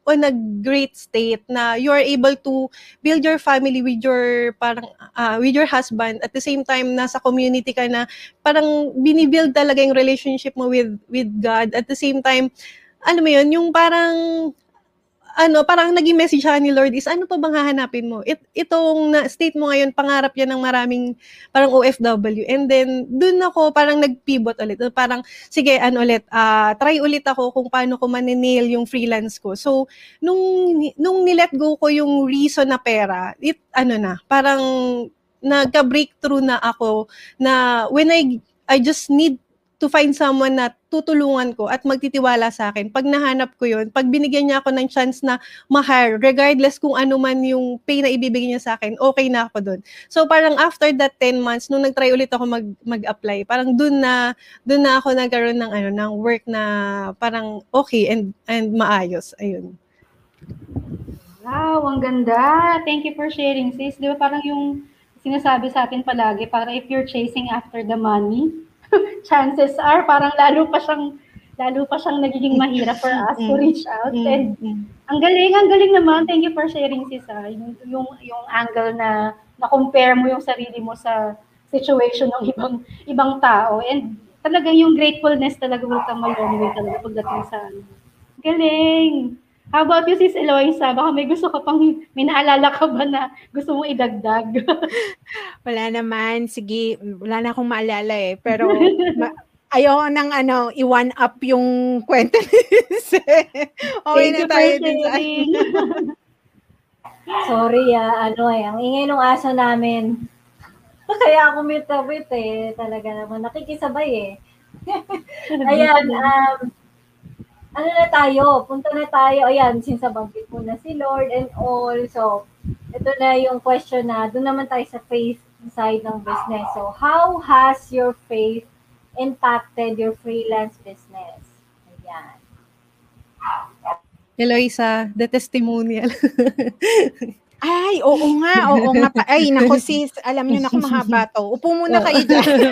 on a great state na you are able to build your family with your parang uh, with your husband, at the same time nasa community ka na parang binibuild talaga yung relationship mo with with God, at the same time alam mo yun, yung parang ano, parang naging message sa ni Lord is, ano pa bang hahanapin mo? It, itong na, state mo ngayon, pangarap yan ng maraming parang O F W. And then, dun ako parang nag-pivot ulit. Parang, sige, ano ulit, uh, try ulit ako kung paano ko maninail yung freelance ko. So, nung, nung nilet go ko yung reason na pera, it, ano na, parang nagka-breakthrough na ako na when I, I just need to find someone na tutulungan ko at magtitiwala sa akin. Pag nahanap ko yun, pag binigyan niya ako ng chance na ma-hire, regardless kung ano man yung pay na ibibigay niya sa akin, okay na ako dun. So parang after that ten months, nung nag-try ulit ako mag, mag-apply, parang dun na, dun na ako nagkaroon ng, ano, ng work na parang okay and, and maayos. Ayun. Wow, ang ganda. Thank you for sharing, sis. Di ba parang yung sinasabi sa atin palagi, parang if you're chasing after the money, chances are parang lalo pa siyang lalo pa siyang nagiging mahirap for us to reach out. And ang galing, ang galing naman. Thank you for sharing, sis. Ah. Yung, yung yung angle na na-compare mo yung sarili mo sa situation ng ibang ibang tao. And talagang yung gratefulness talaga will come a long way talaga pagdating sa ano. Galing. How about you, sis Eloisa? Baka may gusto ka pang, may naalala ka ba na gusto mong idagdag? Wala naman. Sige, wala na akong maalala eh. Pero ma- ayoko nang ano, i-one up yung kwento ni Sis. Okay na tayo din sa Sorry ah, ano eh, ang ingay ng aso namin. Kaya ako mitawit eh. Talaga naman, nakikisabay eh. Ayan, um, ano na tayo, punta na tayo, ayan, since nabanggit mo na si Lord and all, so, ito na yung question na, doon naman tayo sa faith side ng business. So, how has your faith impacted your freelance business? Ayan. Eloisa, the testimonial. Ay, oo nga, oo nga. Pa. Ay, naku sis, alam niyo na kung mahaba to. Upo muna kayo dyan.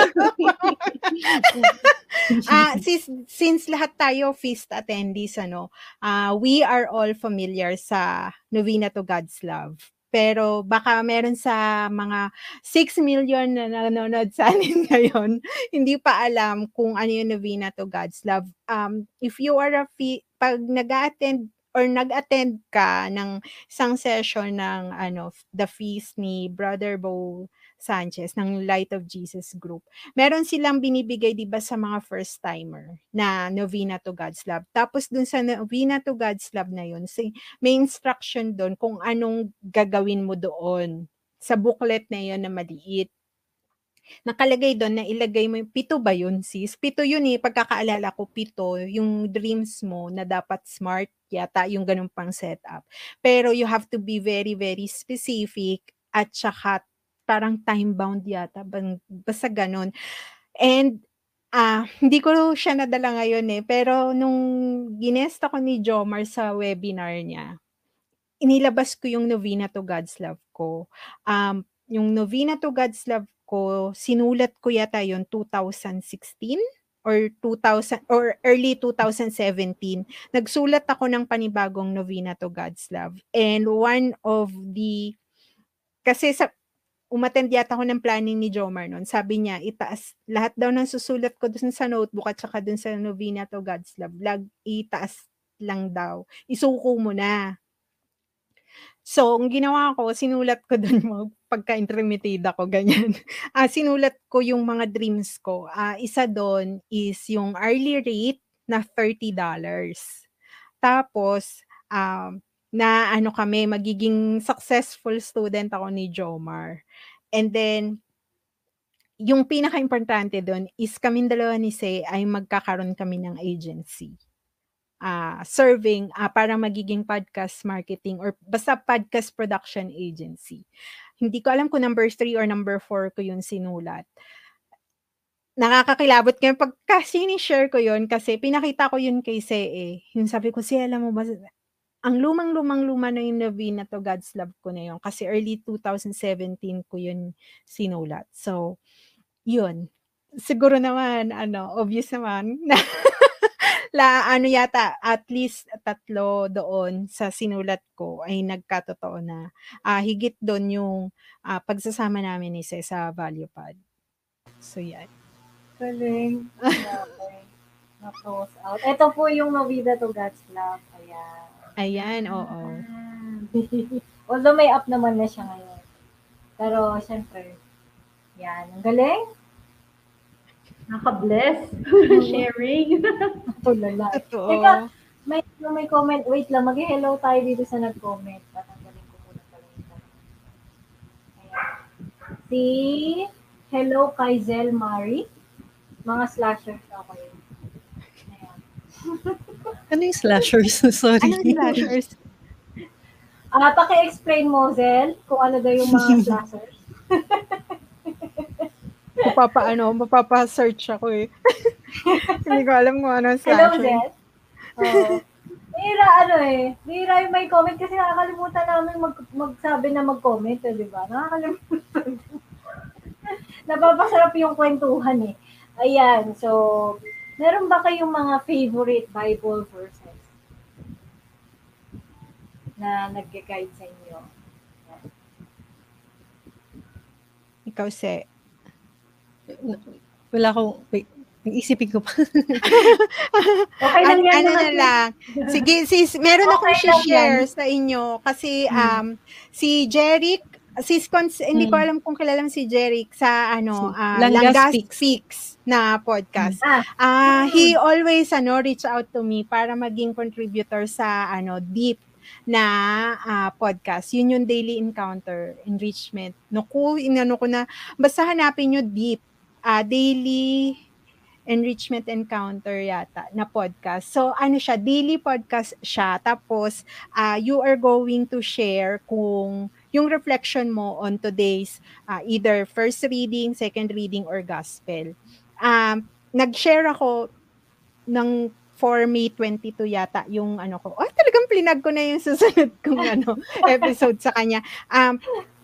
Ah, sis, since lahat tayo feast attendees, ano, uh, we are all familiar sa Novena to God's Love. Pero baka meron sa mga six million na nanonood sa amin ngayon, hindi pa alam kung ano yung Novena to God's Love. Um, if you are a fe- pag nag-attend or nag-attend ka ng isang session ng ano the feast ni Brother Bo Sanchez ng Light of Jesus group, meron silang binibigay 'di ba sa mga first timer na Novena to God's Love. Tapos dun sa Novena to God's Love na yun, may instruction doon kung anong gagawin mo doon sa booklet na yun na maliit. Nakalagay doon na ilagay mo yung pito ba yun, sis? Pito yun eh, pagkakaalala ko, pito, yung dreams mo na dapat smart yata, yung ganun pang setup. Pero you have to be very, very specific at saka parang time-bound yata, basta ganun. And ah, hindi ko siya nadala ngayon eh, pero nung ginesta ko ni Jomar sa webinar niya, inilabas ko yung Novena to God's Love ko. Um, yung Novena to God's Love ko, sinulat ko yata yon two thousand sixteen or two thousand or early two thousand seventeen. Nagsulat ako ng panibagong Novena to God's Love. And one of the, kasi sa, umattend yata ako ng planning ni Jomar noon. Sabi niya, itaas, lahat daw ng susulat ko dun sa notebook at saka dun sa Novena to God's Love, lag, itaas lang daw. Isuko mo na. So, ang ginawa ko, sinulat ko dun mga pagka-intermitted ako, ganyan. Ah, sinulat ko yung mga dreams ko. Ah, isa doon is yung hourly rate na thirty dollars. Tapos, um, na ano kami, magiging successful student ako ni Jomar. And then, yung pinaka-importante doon is kaming dalawa ni Se ay magkakaroon kami ng agency. Uh, serving uh, para magiging podcast marketing or basta podcast production agency. Hindi ko alam kung number three or number four ko yun sinulat. Nakakakilabot ngayon pagka sinishare ko yun kasi pinakita ko yun kay Se eh. Yung sabi ko, Se, alam mo ba, ang lumang-lumang-luma na yung Novena to God's Love ko na yun kasi early two thousand seventeen ko yun sinulat. So, yun. Siguro naman, ano, obvious naman na la ano yata, at least tatlo doon sa sinulat ko ay nagkatotoo na. Ah, higit doon yung, ah, pagsasama namin ni Se sa Value Pod. So, yan. Galing. Grabe. Na-close out. Ito po yung Novida to God's Love. Ayan. Ayan, oo. Although may up naman na siya ngayon. Pero, syempre, yan. Ang galing. Naka-bless. Sharing. Tulala. Totoo. Teka, may, may comment. Wait lang, mag-hello tayo dito sa nag-comment. Patanggalin ko muna pala yung comment. Ayan. Si Hello kay Zel Marie. Mga slashers ako yun. Ayan. Ano yung slashers? Sorry. Anong slashers? Ah, paki-explain mo, Zel, kung ano daw yung mga slashers. Mapapa, ano, mapapa-search ako eh. Hindi ko alam kung ano ang Hello, slasher. Zel. Oo. Bihira, ano eh. Bihira yung may comment kasi nakakalimutan namin mag, magsabi na mag-comment, eh, di ba? Nakakalimutan. Napapasarap yung kwentuhan eh. Ayan, so, meron ba kayong mga favorite Bible verses na nag-guide sa inyo? Ikaw, Se. Wala akong, wait, nag-isipin ko pa. Okay lang An- yan ano naman. na lang. Sige, sis, meron akong Okay lang share yan. sa inyo kasi um si Jeric, sis Cons, hindi ko Hmm. alam kung kilala mo si Jeric sa ano, Si ah, Langga Langga Speaks. Speaks na podcast. Ah, Ah, he always ano reach out to me para maging contributor sa ano deep na ah, podcast. Yun yung Daily Encounter Enrichment. Naku, inano ko na basta hanapin nyo deep. Ah, Daily Enrichment Encounter yata na podcast. So ano siya, daily podcast siya. Tapos ah, you are going to share kung yung reflection mo on today's ah, either first reading, second reading, or gospel. Um, nag-share ako ng for May twenty-two yata yung ano ko. Oh, talagang plinag ko na yung susunod kong ano episode sa kanya. Um,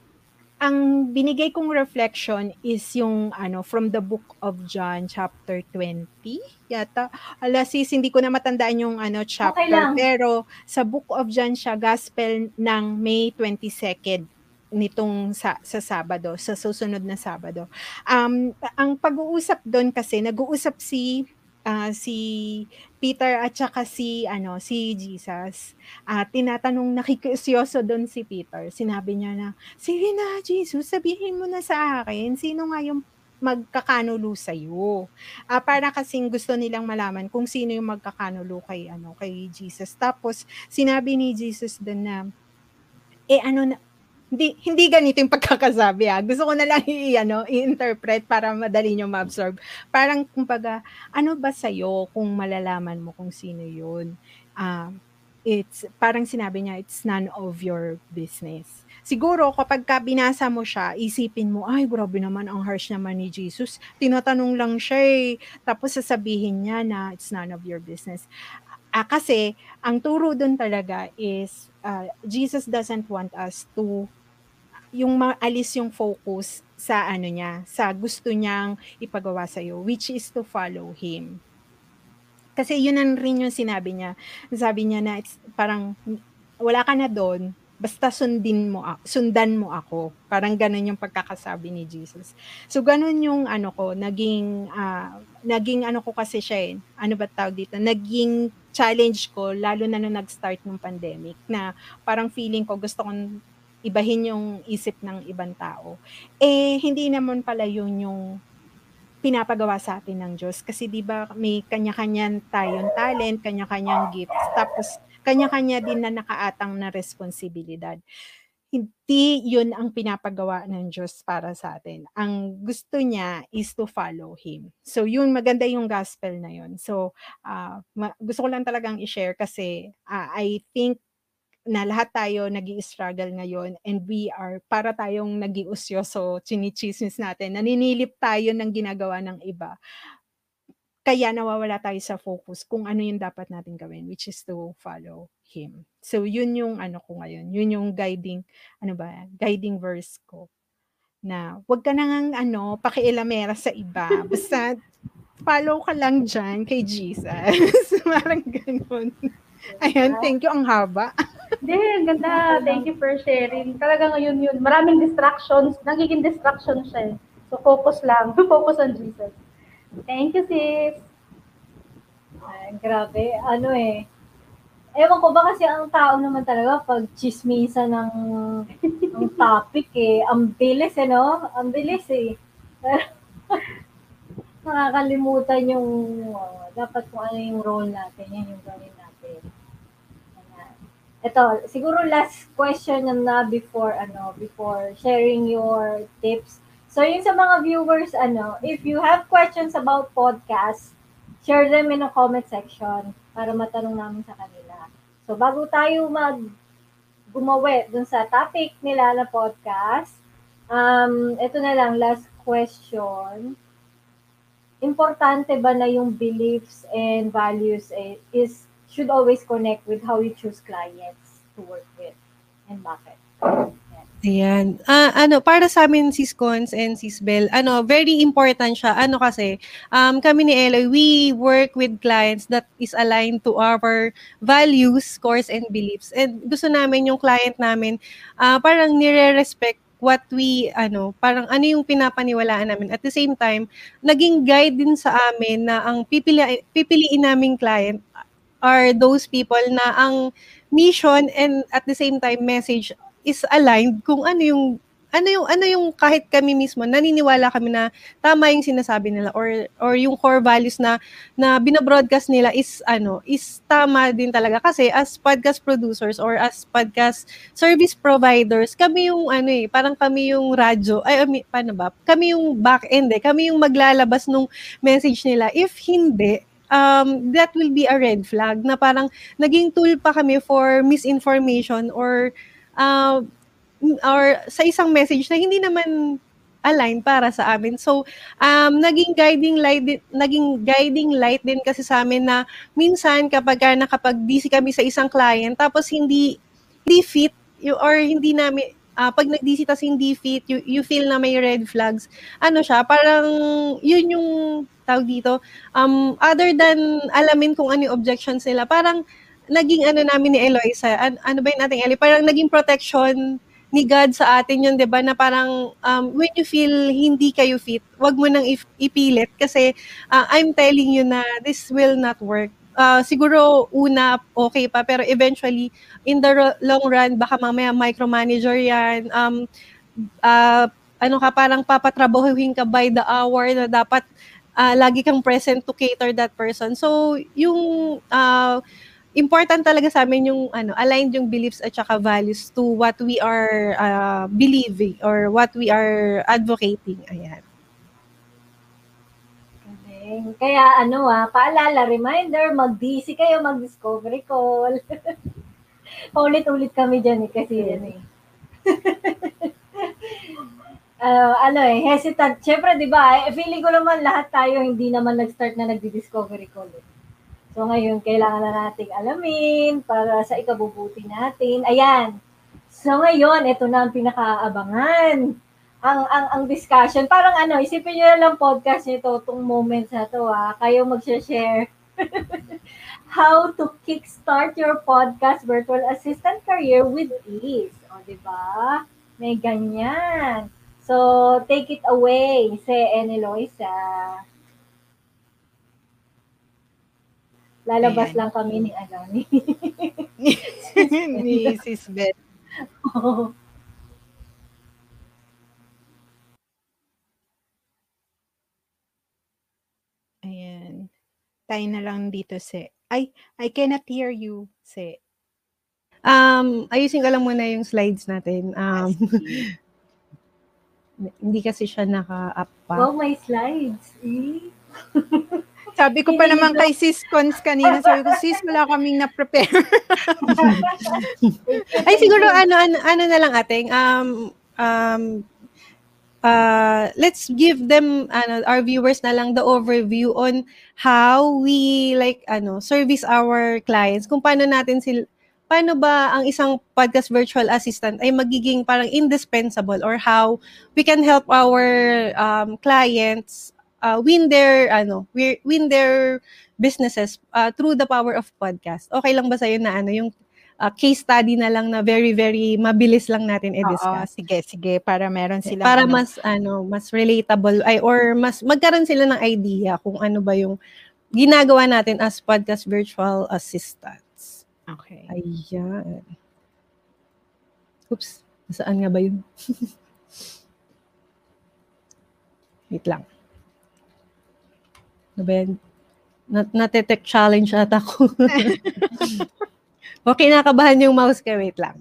ang binigay kong reflection is yung ano from the book of John chapter twenty yata. Ala sis, hindi ko na matandaan yung ano chapter, lang. pero sa book of John siya, gospel ng May twenty-second nitong sa, sa Sabado, sa susunod na Sabado. Um, ang pag-uusap doon kasi nag-uusap si ah, si Peter at saka si ano si Jesus. Ah, tinatanong, nakikiusyoso doon si Peter. Sinabi niya na, sige na, Jesus, sabihin mo na sa akin, sino nga yung magkakanulo sa'yo? Ah, para kasing gusto nilang malaman kung sino yung magkakanulo kay, ano, kay Jesus. Tapos, sinabi ni Jesus doon na, eh ano na, hindi, hindi ganito yung pagkakasabi ah. Gusto ko na lang i, ano, i-interpret para madali nyo ma-absorb. Parang, kumbaga, ano ba sa'yo kung malalaman mo kung sino yun? Ah, it's parang sinabi niya, it's none of your business. Siguro kapag ka binasa mo siya, isipin mo, ay grabe naman, ang harsh naman ni Jesus. Tinatanong lang siya eh. Tapos sasabihin niya na it's none of your business. Ah, kasi ang turo doon talaga is ah, Jesus doesn't want us to yung maalis yung focus sa ano niya, sa gusto niyang ipagawa sa iyo, which is to follow him. Kasi yun ang rin yung sinabi niya. Sabi niya na it's parang wala ka na doon, basta sundin mo a- sundan mo ako. Parang ganun yung pagkakasabi ni Jesus. So ganun yung ano ko, naging ah, naging ano ko kasi siya eh. Ano ba tawag dito? Naging challenge ko lalo na nung nag-start ng pandemic na parang feeling ko gusto kong ibahin yung isip ng ibang tao. Eh hindi naman pala yun yung pinapagawa sa atin ng Diyos. Kasi di ba may kanya-kanyang tayong talent, kanya-kanyang gifts, tapos kanya-kanya din na nakaatang na responsibilidad. Hindi yun ang pinapagawa ng Diyos para sa atin. Ang gusto niya is to follow Him. So yun, maganda yung gospel na yun. So ah, ma- gusto ko lang talagang i-share kasi ah, I think na lahat tayo nag-i-struggle ngayon and we are, para tayong nag-iusyoso, chinichismis natin, naninilip tayo ng ginagawa ng iba. Kaya nawawala tayo sa focus kung ano yung dapat natin gawin, which is to follow Him. So yun yung ano ko ngayon, yun yung guiding, ano ba, guiding verse ko. Na wag ka nang ano, pakialamera sa iba. Basta follow ka lang dyan kay Jesus. Parang ganun. Ayan, thank you. Ang haba. Hindi, ang ganda. Thank you for sharing. Talaga ngayon yun. Maraming distractions. Nagiging distraction siya eh. So, focus lang. Focus on Jesus. Thank you, sis. Ay, grabe. Ano eh. Ewan ko ba kasi ang tao naman talaga pag chismisa ng, ng topic eh. Ang bilis eh, no? Ang bilis eh. Nakakalimutan yung uh, dapat kung ano yung role natin. Yan yung gawin natin. Ayan. Ito, siguro last question na before ano, before sharing your tips. So, yung sa mga viewers, ano, if you have questions about podcast, share them in the comment section para matanong namin sa kanila. So, bago tayo mag gumawa dun sa topic nila na podcast, um, ito na lang, last question. Importante ba na yung beliefs and values eh, is should always connect with how you choose clients to work with and bakit? Ayan. Ah, ano, para sa amin, Sis Cons and Sis Bell, ano, very important siya. Ano kasi, um, kami ni Eloy, we work with clients that is aligned to our values, scores, and beliefs. And gusto namin yung client namin, ah, parang nire-respect what we, ano, parang ano yung pinapaniwalaan namin. At the same time, naging guide din sa amin na ang pipili, pipiliin naming client are those people na ang mission and at the same time message is aligned kung ano yung ano yung ano yung kahit kami mismo naniniwala kami na tama yung sinasabi nila or or yung core values na na binobroadcast nila is ano is tama din talaga kasi as podcast producers or as podcast service providers kami yung ano eh parang kami yung radyo ay um, paano ba kami yung back end eh kami yung maglalabas nung message nila if hindi um that will be a red flag na parang naging tool pa kami for misinformation or uh, or sa isang message na hindi naman align para sa amin. So, um, naging guiding light din, naging guiding light din kasi sa amin na minsan kapag ka nakapag-busy kami sa isang client tapos hindi hindi fit you, or hindi namin uh, pag nag-D C tas hindi fit, you, you feel na may red flags. Ano siya, parang yun yung tawag dito, um, other than alamin kung ano yung objections nila, parang naging ano namin ni Eloisa, an, ano ba yung ating Eli, parang naging protection ni God sa atin yun, di ba, na parang um, when you feel hindi kayo fit, wag mo nang if, ipilit kasi uh, I'm telling you na this will not work. Uh, siguro una okay pa, pero eventually in the ro- long run, baka mamaya micromanager yan, um, uh, ano ka, parang papatrabahuhin ka by the hour na dapat uh, lagi kang present to cater that person. So, yung uh, important talaga sa amin yung ano, aligned yung beliefs at saka values to what we are uh, believing or what we are advocating. Ayan. Okay. Kaya ano ah, paalala, reminder, mag-D C kayo, mag-discovery call. Paulit-ulit kami dyan eh, kasi yan eh. uh, ano eh, hesitant. Siyempre, di ba, eh, feeling ko naman lahat tayo hindi naman nag-start na nagdi-discovery call eh. So ngayon, kailangan na nating alamin para sa ikabubuti natin. Ayan. So ngayon, ito na ang pinakaabangan. Ang ang ang discussion. Parang ano, isipin niyo na lang podcast nito, itong moments na to ah. Kayo mag-share. How to kickstart your podcast virtual assistant career with ease. O, di ba? May ganyan. So, take it away, say Eloisa. Lalabas Ayan. lang kami ni ano ni ni Sis Beth. oh. Ayan. Tayo na lang dito, Se. Ay, I cannot hear you, Se. Um, ayusin ko lang muna yung slides natin. Um, hindi kasi siya naka-up pa. Oh, my slides. Eh? Sabi ko pa naman kay Sis Cons kanina, sabi ko, Sis, wala kaming na-prepare. Ay, siguro, ano, ano, ano na lang ating, um, um, uh, let's give them, ano, our viewers na lang the overview on how we, like, ano, service our clients, kung paano natin sila, paano ba ang isang podcast virtual assistant ay magiging parang indispensable or how we can help our um, clients uh, win their ano, wi- win their businesses uh, through the power of podcast. Okay lang ba sa'yo na ano yung uh, case study na lang na very very mabilis lang natin Oo, i-discuss? sige, sige. Para meron silang Para ano. mas ano, mas relatable ay or mas magkaroon sila ng idea kung ano ba yung ginagawa natin as podcast virtual assistants. Okay. Ayan. Oops, saan nga ba yun? Wait lang. Ano ba yan? Nat- Nate-tech challenge ata ako. Okay, nakabahan yung mouse ka. Wait lang.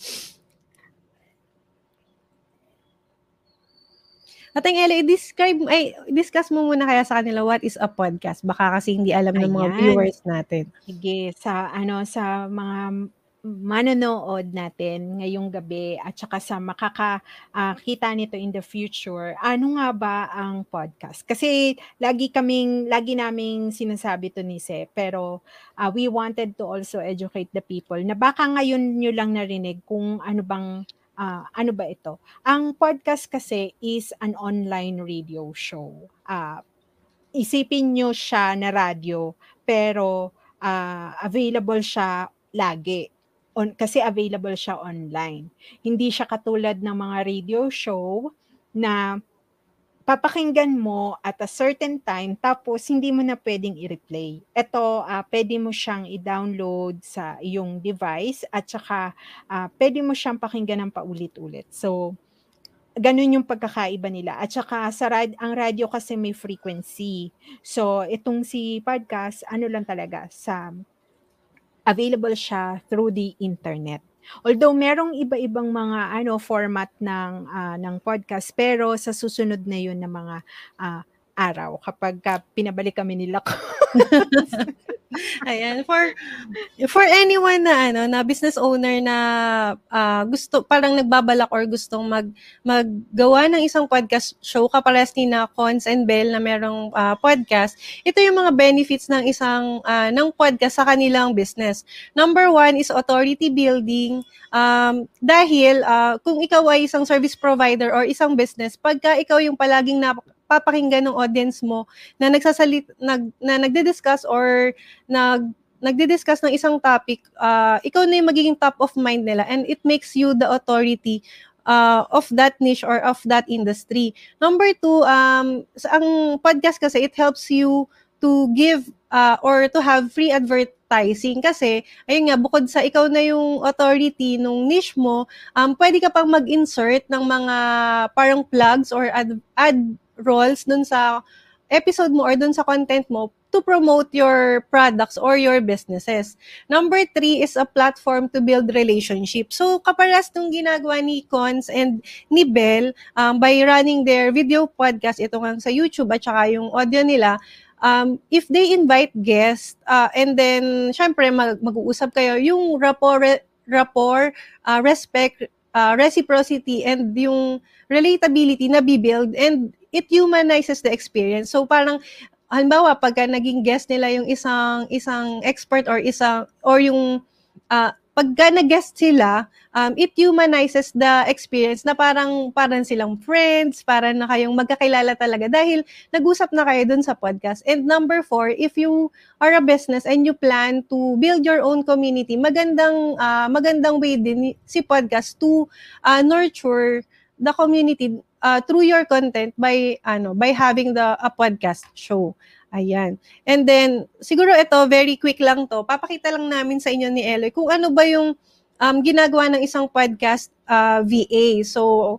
Ating Ella, i-describe, ay, discuss mo muna kaya sa kanila what is a podcast. Baka kasi hindi alam ng mga Ayan. viewers natin. Sige, sa ano sa mga manonood natin ngayong gabi at saka sa makakakita nito in the future, ano nga ba ang podcast? Kasi lagi kaming lagi naming sinasabi to ni Se, pero uh, we wanted to also educate the people na baka ngayon nyo lang narinig kung ano bang ah, ano ba ito. Ang podcast kasi is an online radio show. Ah, isipin nyo siya na radyo, pero ah, available siya lagi. On, kasi available siya online. Hindi siya katulad ng mga radio show na papakinggan mo at a certain time tapos hindi mo na pwedeng i-replay. Ito, ah, pwede mo siyang i-download sa iyong device at saka ah, pwede mo siyang pakinggan ng paulit-ulit. So, ganun yung pagkakaiba nila. At saka sa rad- ang radio kasi may frequency. So, itong si podcast, ano lang talaga, sa available siya through the internet. Although merong iba-ibang mga ano format ng ah, ng podcast, pero sa susunod na yun na mga ah, araw kapag ka pinabalik kami nila. Ayan, for for anyone na ano na business owner na ah, gusto parang nagbabalak or gustong mag maggawa ng isang podcast show kapares ni na Cons and Bell na merong ah, podcast, ito yung mga benefits ng isang ah, ng podcast sa kanilang business. Number one is authority building. Um, dahil ah, kung ikaw ay isang service provider or isang business, pagka ikaw yung palaging napapakinggan ng audience mo na nagsasalit nag na nagdi-discuss or nag nagdi-discuss ng isang topic, uh, ikaw na yung magiging top of mind nila and it makes you the authority uh, of that niche or of that industry. Number two, um, sa- ang podcast kasi, it helps you to give uh, or to have free advertising kasi, ayun nga, bukod sa ikaw na yung authority nung niche mo, um, pwede ka pang mag-insert ng mga parang plugs or ad, ad rolls dun sa episode mo or dun sa content mo to promote your products or your businesses. Number three is a platform to build relationships. So, kaparas nung ginagawa ni Cons and ni Bell um, by running their video podcast, ito nga sa YouTube at saka yung audio nila, um, if they invite guests uh, and then, syempre, mag- mag-uusap kayo, yung rapport, rapport uh, respect, uh, reciprocity, and yung relatability na bibuild and it humanizes the experience. So, parang halimbawa pagka naging guest nila yung isang isang expert or isang or yung uh, pagka nag-guest sila, um, it humanizes the experience na parang parang silang friends, parang na kayong magkakilala talaga dahil nag-usap na kayo dun sa podcast. And number four, if you are a business and you plan to build your own community, magandang uh, magandang way din si podcast to uh, nurture the community uh, through your content by ano by having the a podcast show. Ayan. And then siguro ito very quick lang to. Papakita lang namin sa inyo ni Eloy kung ano ba yung um, ginagawa ng isang podcast uh, V A. So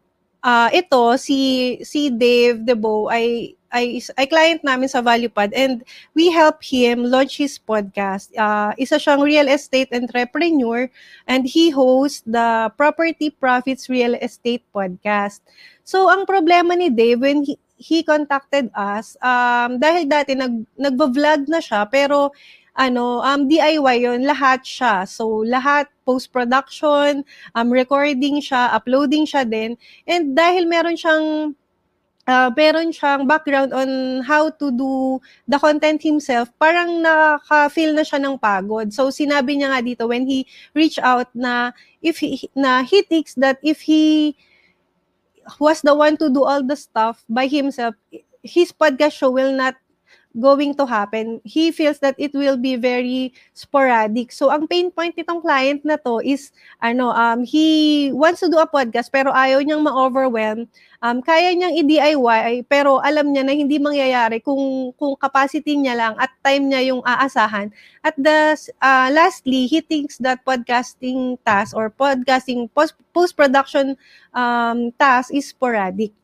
uh, ito si si Dave Debo ay ay ay client namin sa ValuePod and we help him launch his podcast. Uh, isa siyang real estate entrepreneur and he hosts the Property Profits Real Estate Podcast. So ang problema ni Dave when he, he contacted us, um, dahil dati nag, nagva-vlog na siya pero ano, um, D I Y yun, lahat siya. So, lahat, post-production, um, recording siya, uploading siya din. And dahil meron siyang Uh, meron siyang background on how to do the content himself, parang nakaka-feel na siya ng pagod. So, sinabi niya nga dito when he reached out na if he, na he thinks that if he was the one to do all the stuff by himself, his podcast show will not going to happen. He feels that it will be very sporadic. So, ang pain point nitong client na to is, ano, um, he wants to do a podcast pero ayaw niyang ma-overwhelm. Um, kaya niyang i-D I Y pero alam niya na hindi mangyayari kung, kung capacity niya lang at time niya yung aasahan. At the, uh, lastly, he thinks that podcasting task or podcasting post, post-production um, task is sporadic.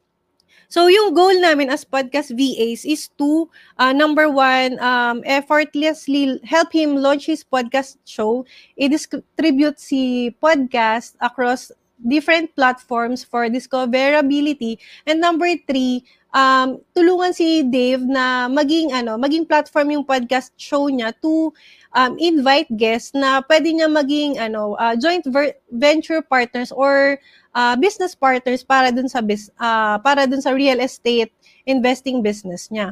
So, yung goal namin as podcast V As is to, uh, number one, um, effortlessly help him launch his podcast show, i-distribute si podcast across different platforms for discoverability, and number three, um, tulungan si Dave na maging, ano, maging platform yung podcast show niya to um, invite guests na pwede niya maging, ano, uh, joint ver- venture partners or uh, business partners para dun sa bis uh, para dun sa real estate investing business niya.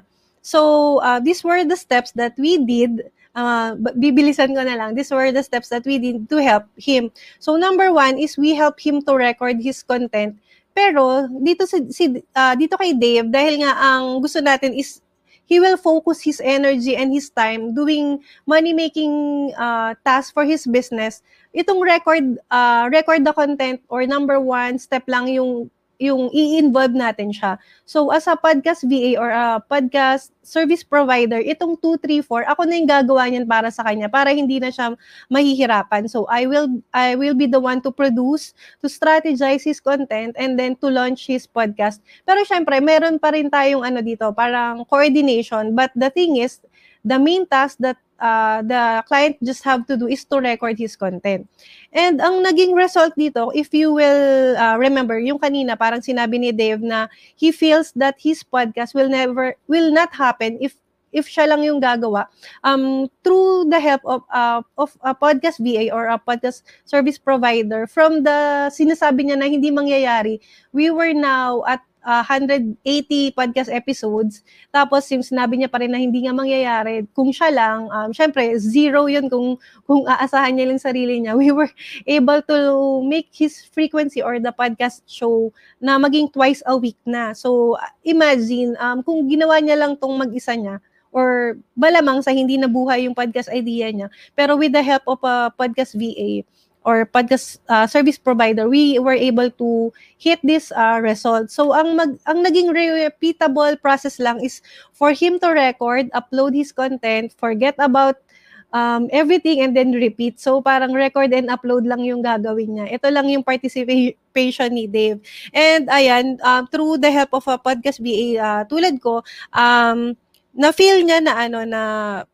So, uh, these were the steps that we did. Uh, bibilisan ko na lang. These were the steps that we did to help him. So, number one is we help him to record his content. Pero, dito, si, si, uh, dito kay Dave, dahil nga ang gusto natin is he will focus his energy and his time doing money-making uh, tasks for his business. Itong record, uh, record the content or number one step lang yung yung i-involve natin siya. So, as a podcast V A or a podcast service provider, itong two, three, four, ako na yung gagawa niyan para sa kanya, para hindi na siya mahihirapan. So, I will I will be the one to produce, to strategize his content, and then to launch his podcast. Pero syempre, meron pa rin tayong ano dito, parang coordination. But the thing is, the main task that uh, the client just have to do is to record his content. And ang naging result dito, if you will uh, remember, yung kanina parang sinabi ni Dave na he feels that his podcast will never, will not happen if if siya lang yung gagawa. Um, through the help of uh, of a podcast V A or a podcast service provider, from the sinasabi niya na hindi mangyayari, we were now at Uh, one hundred eighty podcast episodes. Tapos, yung sinabi niya pa rin na hindi nga mangyayari, kung siya lang, um, syempre, zero yun kung, kung aasahan niya lang sarili niya. We were able to make his frequency or the podcast show na maging twice a week na. So, imagine, um, kung ginawa niya lang tong mag-isa niya, or malamang sa hindi nabuhay yung podcast idea niya, pero with the help of a podcast V A, or podcast uh, service provider, we were able to hit this uh, result. So, ang mag, ang naging repeatable process lang is for him to record, upload his content, forget about um, everything, and then repeat. So, parang record and upload lang yung gagawin niya. Ito lang yung participation ni Dave. And, ayan, uh, through the help of a podcast V A, uh, tulad ko, um, na-feel niya na, ano, na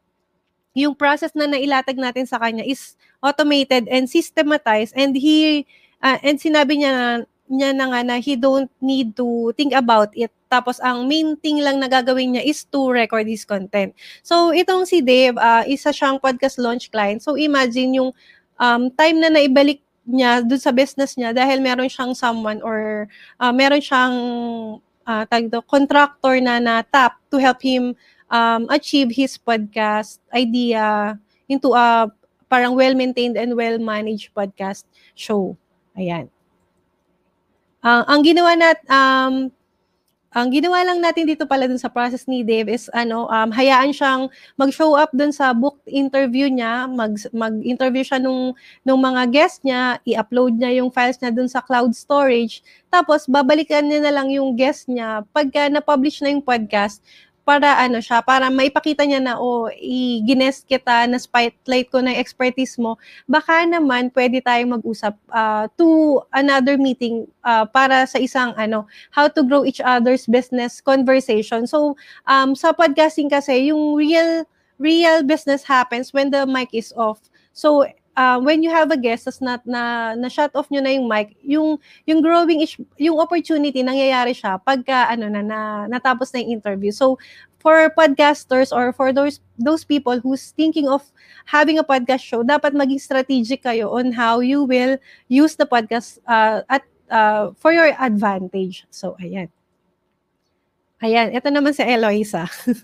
yung process na nailatag natin sa kanya is automated and systematized, and he uh, and sinabi niya na, niya na nga na he don't need to think about it. Tapos ang main thing lang na gagawin niya is to record his content. So itong si Dave, uh, isa siyang podcast launch client. So imagine yung um, time na naibalik niya dun sa business niya dahil meron siyang someone or uh, meron siyang uh, tag do, contractor na na tap to help him um, achieve his podcast idea into a parang well-maintained and well-managed podcast show. Ayan. Uh, ang ginawa nat um ang ginawa lang natin dito pala dun sa process ni Dave is ano um hayaan siyang mag-show up dun sa booked interview niya, mag mag-interview siya nung nung mga guest niya, i-upload niya yung files niya dun sa cloud storage. Tapos babalikan niya na lang yung guest niya pagka na-publish na yung podcast, para ano siya, para maipakita niya na, oh, i-ginest kita, na spotlight ko ng expertise mo, baka naman pwede tayong mag-usap uh, to another meeting uh, para sa isang ano, how to grow each other's business conversation. So, um, sa podcasting kasi, yung real real business happens when the mic is off. So, uh, when you have a guest, tas na, na, na shut off nyo na yung mic, yung, yung growing, yung opportunity, nangyayari siya pagka, ano na, na, natapos na yung interview. So, for podcasters or for those those people who's thinking of having a podcast show, dapat maging strategic kayo on how you will use the podcast uh, at uh, for your advantage. So, ayan. Ayan, ito naman si Eloisa.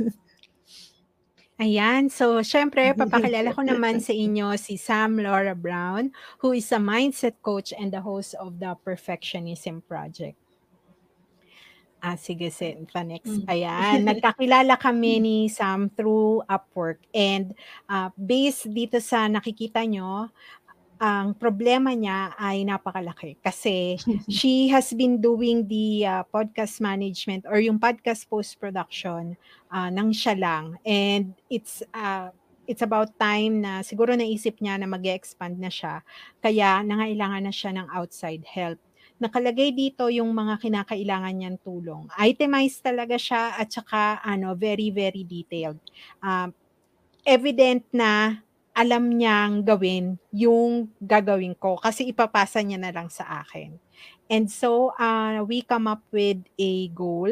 Ayan. So, syempre, papakilala ko naman sa inyo si Sam Laura Brown, who is a mindset coach and the host of the Perfectionism Project. Ah, sige, Sinta, next. Ayan, nagkakilala kami ni Sam through Upwork and ah, based dito sa nakikita nyo, ang problema niya ay napakalaki kasi she has been doing the ah, podcast management or yung podcast post-production ah, nang siya lang. And it's ah, it's about time na siguro naisip niya na mag-expand na siya. Kaya nangailangan na siya ng outside help. Nakalagay dito yung mga kinakailangan niyang tulong. Itemized talaga siya at saka ano, very, very detailed. Um, evident na alam niyang gawin yung gagawin ko kasi ipapasa niya na lang sa akin. And so, uh, we come up with a goal.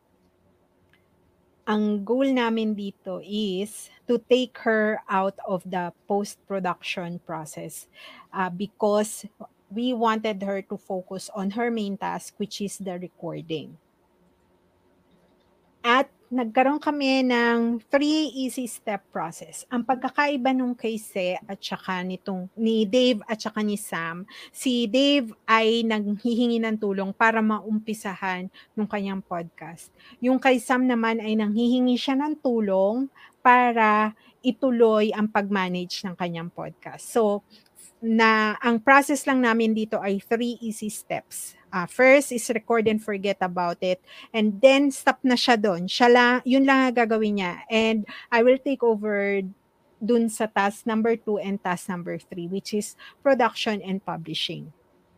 Ang goal namin dito is to take her out of the post-production process uh, because we wanted her to focus on her main task, which is the recording. At nagkaroon kami ng three easy step process. Ang pagkakaiba nung kay Se at saka nitong, ni Dave at saka ni Sam, si Dave ay nanghihingi ng tulong para maumpisahan ng kanyang podcast. Yung kay Sam naman ay nanghihingi siya ng tulong para ituloy ang pag-manage ng kanyang podcast. So, na ang process lang namin dito ay three easy steps. Uh, first is record and forget about it. And then stop na siya doon. Siya lang, yun lang ang gagawin niya. And I will take over dun sa task number two and task number three, which is production and publishing.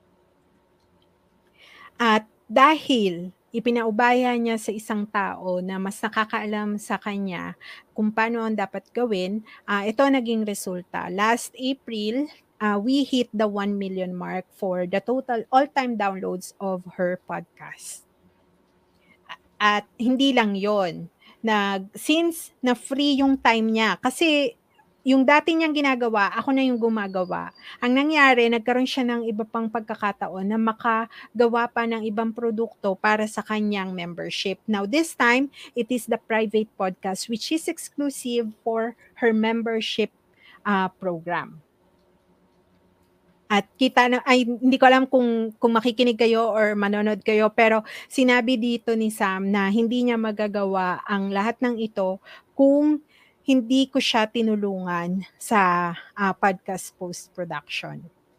At dahil ipinaubaya niya sa isang tao na mas nakakaalam sa kanya kung paano ang dapat gawin, uh, ito naging resulta. Last April, Uh, we hit the one million mark for the total all-time downloads of her podcast. At hindi lang yon, nag since na free yung time niya, kasi yung dati niyang ginagawa, ako na yung gumagawa. Ang nangyari, nagkaroon siya ng iba pang pagkakataon na makagawa pa ng ibang produkto para sa kanyang membership. Now, this time, it is the private podcast, which is exclusive for her membership uh, program. At kita na, ay hindi ko alam kung kung makikinig kayo or manonood kayo, pero sinabi dito ni Sam na hindi niya magagawa ang lahat ng ito kung hindi ko siya tinulungan sa uh, podcast post-production.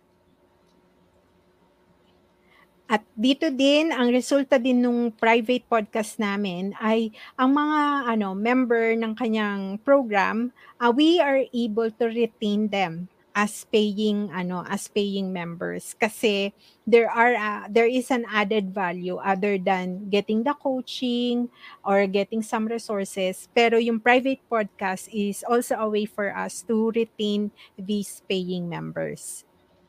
At dito din, ang resulta din nung private podcast namin ay ang mga ano member ng kanyang program, uh, we are able to retain them as paying ano as paying members kasi there are uh, there is an added value other than getting the coaching or getting some resources, pero yung private podcast is also a way for us to retain these paying members.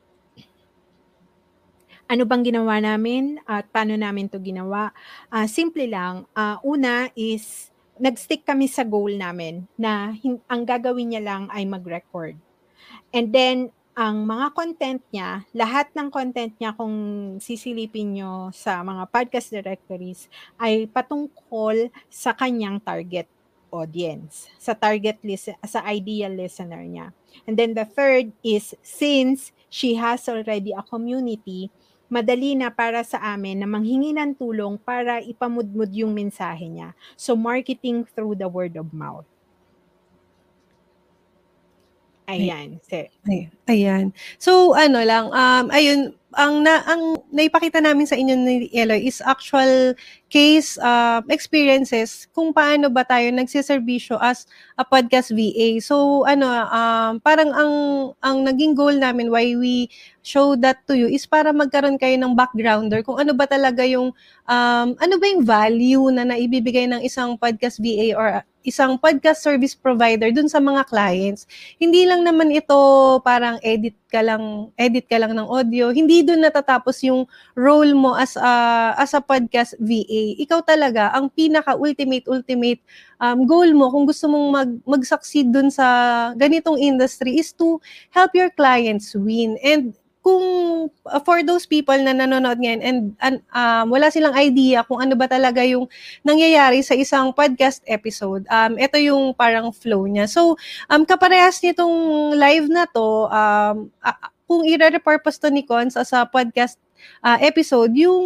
Ano bang ginawa namin at paano namin to ginawa? Uh, simple lang. Uh, una is nag-stick kami sa goal namin na hin- ang gagawin niya lang ay mag-record. And then, ang mga content niya, lahat ng content niya kung sisilipin nyo sa mga podcast directories ay patungkol sa kanyang target audience, sa target list, sa ideal listener niya. And then the third is, since she has already a community, madali na para sa amin na manghingi ng tulong para ipamudmud yung mensahe niya. So, marketing through the word of mouth. Ayan, sir. Ay, ayan. So ano lang, um ayun, ang na ang naipakita namin sa inyo ni Eloy is actual case uh, experiences kung paano ba tayo nagseserbisyo as a podcast V A. So ano, um parang ang ang naging goal namin why we show that to you is para magkaroon kayo ng backgrounder kung ano ba talaga yung um ano ba yung value na naibibigay ng isang podcast V A or isang podcast service provider dun sa mga clients. Hindi lang naman ito parang edit ka lang, edit ka lang ng audio. Hindi dun natatapos yung role mo as a, as a podcast V A. Ikaw talaga, ang pinaka-ultimate, ultimate um, goal mo kung gusto mong mag, mag-succeed dun sa ganitong industry is to help your clients win. And kung uh, for those people na nanonood ngayon and um, wala silang idea kung ano ba talaga yung nangyayari sa isang podcast episode, um, ito yung parang flow niya. So, um, kaparehas nitong live na to, um, uh, kung i-repurpose to ni Cons as a podcast uh, episode, yung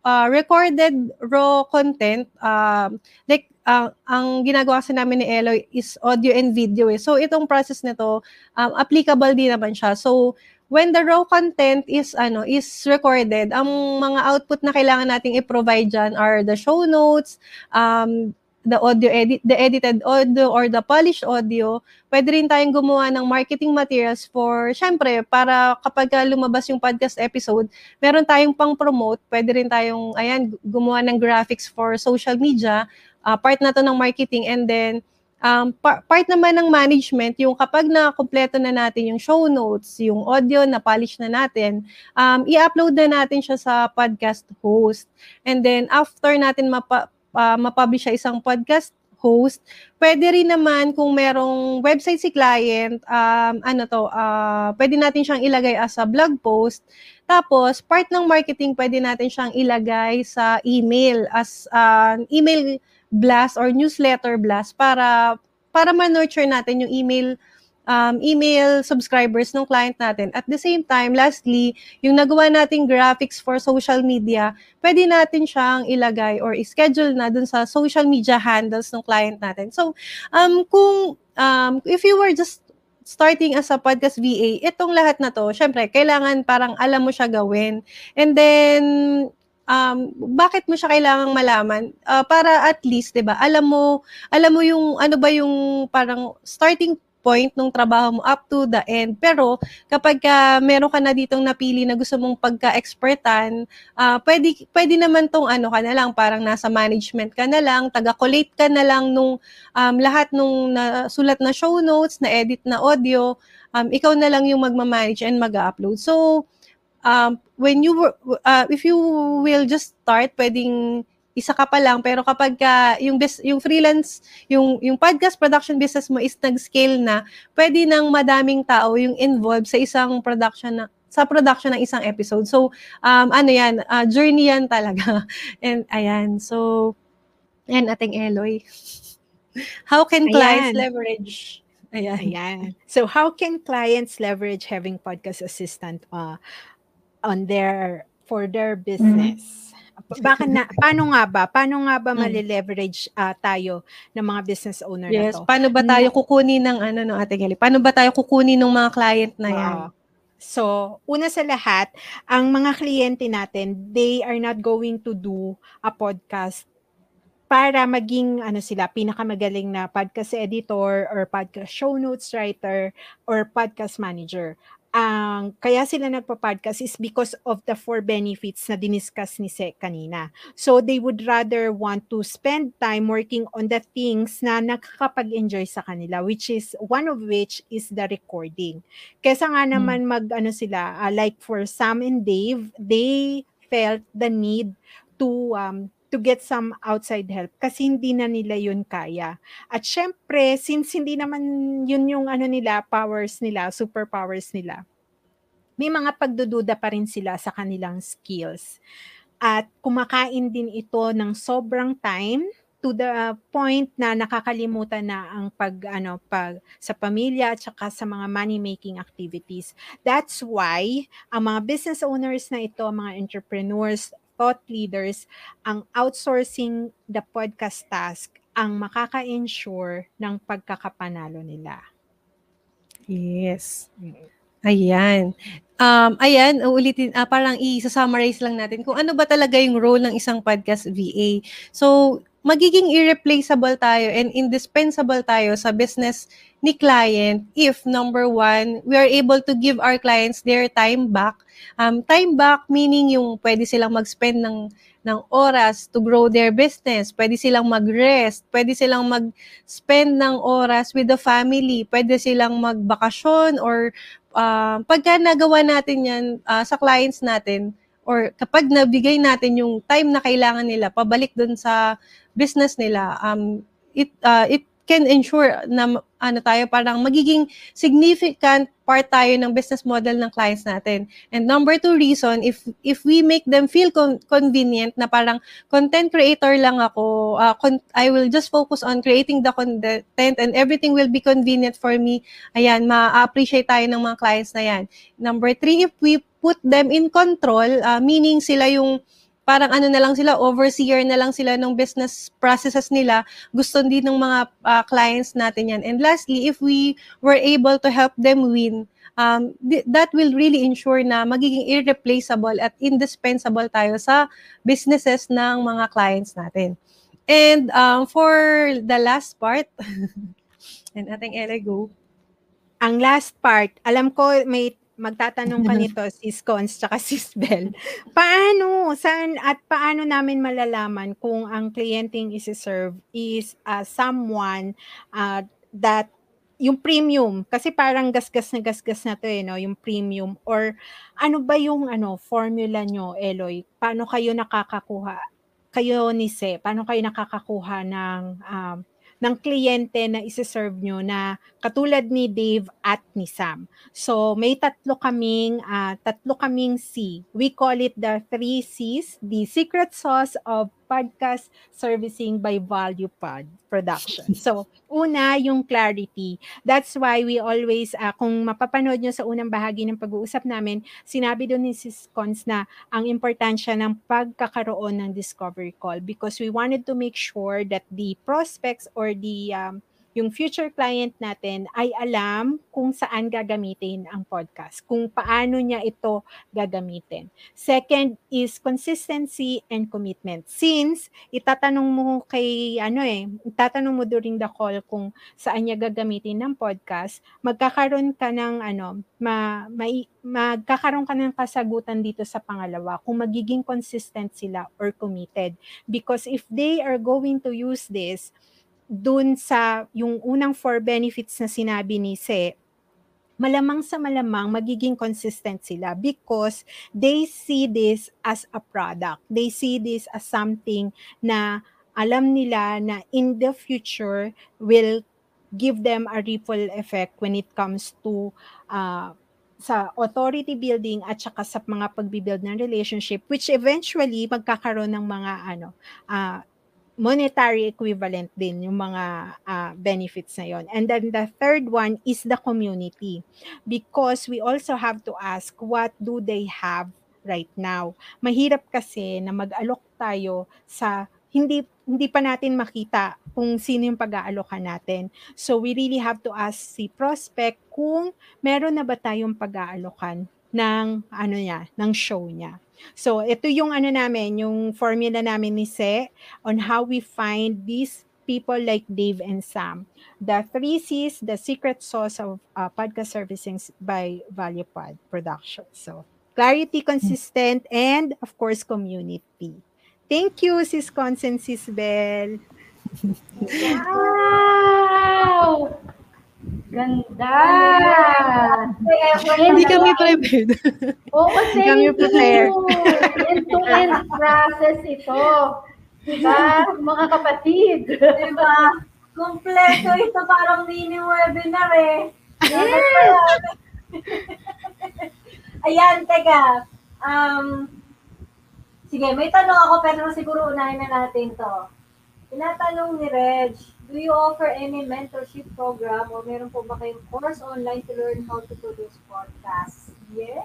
uh, recorded raw content, um, like uh, ang ginagawa sa namin ni Eloy is audio and video eh. So itong process nito um, applicable din naman siya. So when the raw content is ano is recorded, ang mga output na kailangan nating i-provide dyan are the show notes, um, the audio edit, the edited audio or the polished audio. Pwede rin tayong gumawa ng marketing materials for, syempre, para kapag lumabas yung podcast episode, meron tayong pang-promote. Pwede rin tayong, ayan, gumawa ng graphics for social media. Uh, part na to ng marketing. And then, um, par- part naman ng management, yung kapag na-kompleto na natin yung show notes, yung audio na polish na natin, um, i-upload na natin siya sa podcast host. And then, after natin mapa- Uh, mapublish siya isang podcast host, pwede rin naman kung merong website si client, um, ano to, uh, pwede natin siyang ilagay as a blog post. Tapos, part ng marketing, pwede natin siyang ilagay sa email as an uh, email blast or newsletter blast para para ma-nurture natin yung email um, email subscribers ng client natin. At the same time, lastly, yung nagawa nating graphics for social media, pwede natin siyang ilagay or schedule na dun sa social media handles ng client natin. So, um, kung um, if you were just starting as a podcast V A, itong lahat na to, syempre, kailangan parang alam mo siya gawin. And then, um, bakit mo siya kailangang malaman? Uh, para at least, 'di ba? Alam mo, alam mo yung ano ba yung parang starting point ng trabaho mo up to the end. Pero kapag ka meron ka na ditong napili na gusto mong pagka-expertan, uh, pwede, pwede naman tong ano ka na lang, parang nasa management ka na lang, taga-collate ka na lang nung um, lahat nung nasulat na show notes, na edit na audio, um, ikaw na lang yung magmamanage and mag-upload. So, um, when you were, uh, if you will just start, pwedeng isa ka pa lang, pero kapag ka yung bis, yung freelance, yung yung podcast production business mo is nag-scale na, pwede nang madaming tao yung involved sa isang production na sa production ng isang episode. So, um ano 'yan, uh, journey 'yan talaga. And ayan. So, ayan ating Eloy. How can clients Ayan. leverage? Ayan. Ayan. So how can clients leverage having podcast assistant uh, on their for their business? Baka na, paano nga ba? Paano nga ba Mm. mali-leverage uh, tayo ng mga business owner Yes, na to? paano ba tayo kukunin ng ano no Ate Kelly? Paano ba tayo kukunin ng mga client na 'yan? Oo. So, una sa lahat, ang mga kliyente natin, they are not going to do a podcast para maging ano sila, pinakamagaling na podcast editor or podcast show notes writer or podcast manager. Ang kaya sila nagpa-podcast is because of the four benefits na diniscuss ni Sek kanina. So they would rather want to spend time working on the things na nakakapag-enjoy sa kanila, which is one of which is the recording. Kesa nga naman mag ano sila, uh, like for Sam and Dave, they felt the need to um to get some outside help kasi hindi na nila yun kaya. At syempre, since hindi naman yun yung ano nila, powers nila, superpowers nila, may mga pagdududa pa rin sila sa kanilang skills. At kumakain din ito ng sobrang time to the point na nakakalimutan na ang pag ano pag sa pamilya at saka sa mga money making activities. That's why ang mga business owners na ito, mga entrepreneurs, thought leaders, ang outsourcing the podcast task ang makaka-ensure ng pagkakapanalo nila. Yes. Ayan. Um, ayan, uulitin, uh, parang i-summarize lang natin kung ano ba talaga yung role ng isang podcast V A. So, magiging irreplaceable tayo and indispensable tayo sa business ni client if, number one, we are able to give our clients their time back. Um, time back meaning yung pwede silang mag-spend ng, ng oras to grow their business. Pwede silang mag-rest. Pwede silang mag-spend ng oras with the family. Pwede silang magbakasyon or uh, pagka nagawa natin yan uh, sa clients natin, or kapag nabigay natin yung time na kailangan nila pabalik dun sa business nila, um, it uh, it can ensure na ano tayo, parang magiging significant part tayo ng business model ng clients natin. And number two reason, if if we make them feel con- convenient na parang content creator lang ako, uh, con- I will just focus on creating the content and everything will be convenient for me, ayan, ma-appreciate tayo ng mga clients na yan. Number three, if we put them in control, uh, meaning sila yung parang ano na lang sila, overseer na lang sila ng business processes nila. Gusto din ng mga uh, clients natin yan. And lastly, if we were able to help them win, um, th- that will really ensure na magiging irreplaceable at indispensable tayo sa businesses ng mga clients natin. And um, for the last part, and ating Ella go. Ang last part, alam ko may magtatanong ka nito, Sis Cons, tsaka Sis Bel. Paano, saan, at paano namin malalaman kung ang kliyenteng isi-serve is uh, someone uh, that, yung premium, kasi parang gasgas na gasgas na to eh, no? Yung premium, or ano ba yung ano, formula nyo, Eloy? Paano kayo nakakakuha? Kayo ni Se, paano kayo nakakakuha ng um, ng kliyente na isi-serve nyo na katulad ni Dave at ni Sam. So, may tatlo kaming, uh, tatlo kaming C. We call it the three C's, the secret sauce of podcast servicing by Value Pod Production. So, una, yung clarity. That's why we always, uh, kung mapapanood nyo sa unang bahagi ng pag-uusap namin, sinabi doon ni Sis Cons na ang importansya ng pagkakaroon ng discovery call because we wanted to make sure that the prospects or the um, yung future client natin ay alam kung saan gagamitin ang podcast, kung paano niya ito gagamitin. Second is consistency and commitment. Since itatanong mo kay ano eh, itatanong mo during the call kung saan niya gagamitin ng podcast, magkakaroon ka ng ano, ma, may, magkakaroon ka ng kasagutan dito sa pangalawa kung magiging consistent sila or committed. Because if they are going to use this dun sa yung unang four benefits na sinabi ni Se, malamang sa malamang magiging consistent sila because they see this as a product. They see this as something na alam nila na in the future will give them a ripple effect when it comes to uh, sa authority building at saka sa mga pagbibuild ng relationship which eventually magkakaroon ng mga ano uh, monetary equivalent din yung mga uh, benefits na yon. And then the third one is the community because we also have to ask what do they have right now. Mahirap kasi na mag-alok tayo sa hindi hindi pa natin makita kung sino yung pag-aalokan natin. So we really have to ask si prospect kung meron na ba tayong pag-aalokan ng ano niya, ng show niya. So, ito yung ano namin, yung formula namin ni Se on how we find these people like Dave and Sam. The three C's, the secret sauce of uh, podcast servicing by Value Pod Production. So, clarity, consistent, and of course, community. Thank you, Sis Cons and Sis Bel. Wow! Ganda! Hindi kami prepared. Oo, kasi Kami prepared. end-to-end process ito. Diba, mga kapatid? Diba? Kompleto ito, parang mini webinar eh. Yes! Ayan, teka. Um, sige, may tanong ako pero siguro unahin na natin to. Tinatanong ni Reg, do you offer any mentorship program or meron po ba kayong course online to learn how to produce podcasts? Yeah!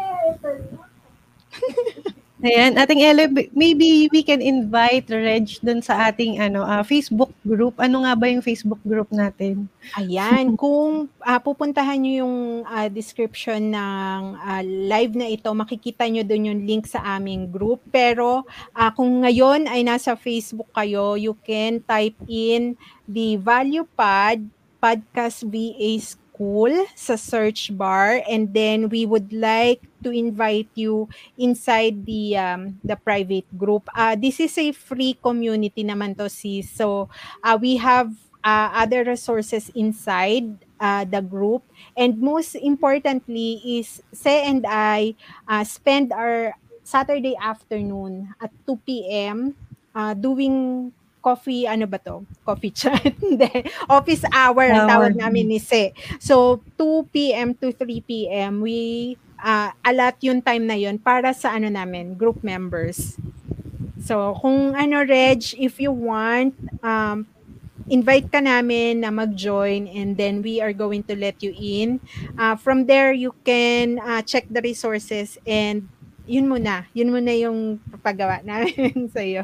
Ayan, ating Ella, maybe we can invite Reg dun sa ating ano uh, Facebook group. Ano nga ba yung Facebook group natin? Ayan, kung uh, pupuntahan nyo yung uh, description ng uh, live na ito, makikita nyo dun yung link sa aming group. Pero uh, kung ngayon ay nasa Facebook kayo, you can type in the Value Pod Podcast V A School sa search bar, and then we would like to invite you inside the um, the private group. Uh, this is a free community naman to, sis. So uh, we have uh, other resources inside uh, the group, and most importantly is Se and I uh, spend our Saturday afternoon at two p.m. Uh, doing coffee, ano ba to? Coffee chat. Hindi. Office hour, ang tawag namin ni Se. So, two p.m. to three p.m. we uh, allot yung time na yun para sa ano namin, group members. So, kung ano, Reg, if you want, um, invite ka namin na mag-join and then we are going to let you in. Uh, from there, you can uh, check the resources and yun muna. Yun muna yung papagawa namin sa'yo.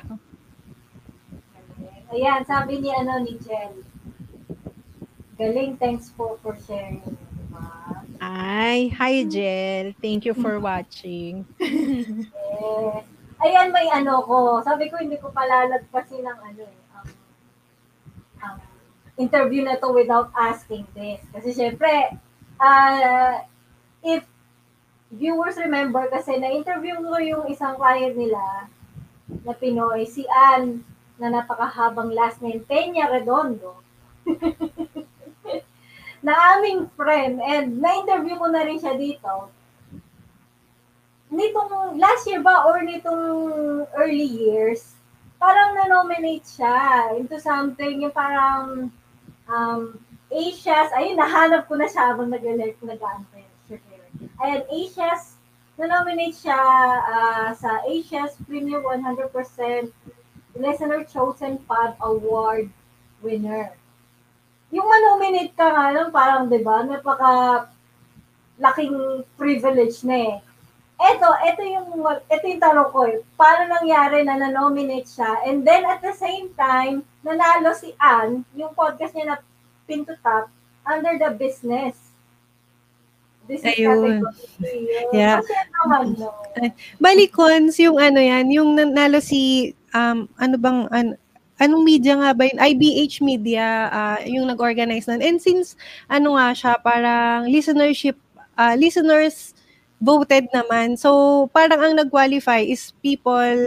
Ayan, sabi ni ano ni Jen. Galing, thanks po for sharing. Ma. Ay, hi Jel. Thank you for watching. Yes. Ayan, may ano ko. Sabi ko, hindi ko palalagpasin ng ano eh. Um, um, interview na to without asking this. Kasi syempre, uh, if viewers remember, kasi na-interview ko yung isang client nila na Pinoy, si Ann, na napakahabang last name, Peña Redondo. Na aming friend, and na-interview ko na rin siya dito. Nitong last year ba or nitong early years, parang na-nominate siya into something yung parang um, Asia's, ayun, nahanap ko na siya habang nag-alert, nag-answer. Ayan, Asia's, na-nominate siya uh, sa Asia's Premium one hundred percent Listener Chosen Pod Award winner. Yung manominate ka nga lang, parang, di ba, napaka laking privilege na eh. Eto, eto yung, eto yung tanong ko eh. Paano nangyari na na-nominate siya? And then, at the same time, nanalo si Ann, yung podcast niya na Pin to Top, under the business. Business Ayun. category. Yeah. Kasi naman, no? Balikons, yung ano yan, yung nanalo si, um, ano bang, ano, anong media nga ba yun? I B H Media, uh, yung nag-organize nun. And since, ano nga siya, parang listenership, uh, listeners voted naman. So, parang ang nag-qualify is people,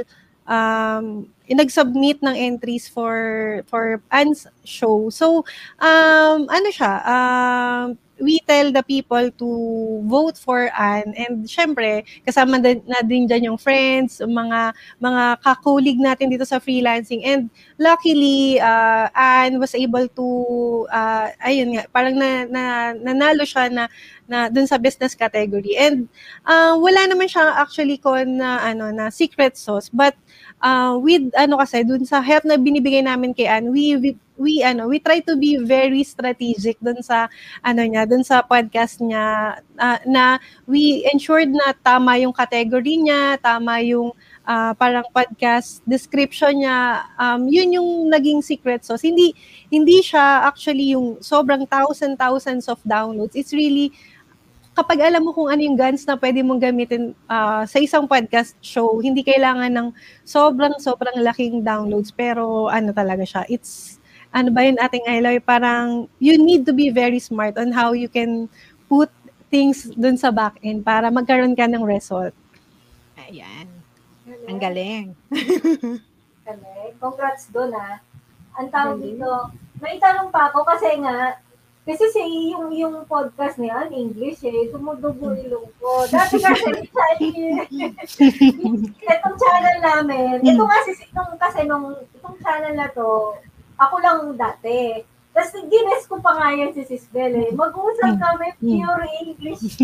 um, nag-submit ng entries for, for Anne's show. So, um, ano siya, um, we tell the people to vote for Anne, and syempre kasama din, na din dyan yung friends, mga mga kakulig natin dito sa freelancing, and luckily uh, Anne was able to uh, ayun nga, parang na, na nanalo siya na na dun sa business category, and uh, wala naman siya actually kon na ano na secret sauce, but uh, with ano kasi dun sa help na binibigay namin kay Anne, we, we we ano we try to be very strategic dun sa ano niya dun sa podcast niya, uh, na we ensured na tama yung category niya, tama yung uh, parang podcast description niya, um, yun yung naging secret sauce. Hindi hindi siya actually yung sobrang thousand thousands of downloads. It's really kapag alam mo kung ano yung guns na pwede mong gamitin uh, sa isang podcast show, hindi kailangan ng sobrang sobrang laking downloads, pero ano talaga siya, it's ano ba yun ating Eloy, parang you need to be very smart on how you can put things dun sa back end para magkaroon ka ng result. Ayan. Ang galing. Galing. Congrats dun ah. Ang tawag dito, may tanong pa ako kasi nga, kasi si yung yung podcast niya in English eh, tumudugo ilong ko. Dati kasi itong channel namin, ito nga si nung kasi nung itong channel na to, ako lang dati. Tapos gines ko pa nga yan si Sis Bel eh. Mag-usap kami pure English.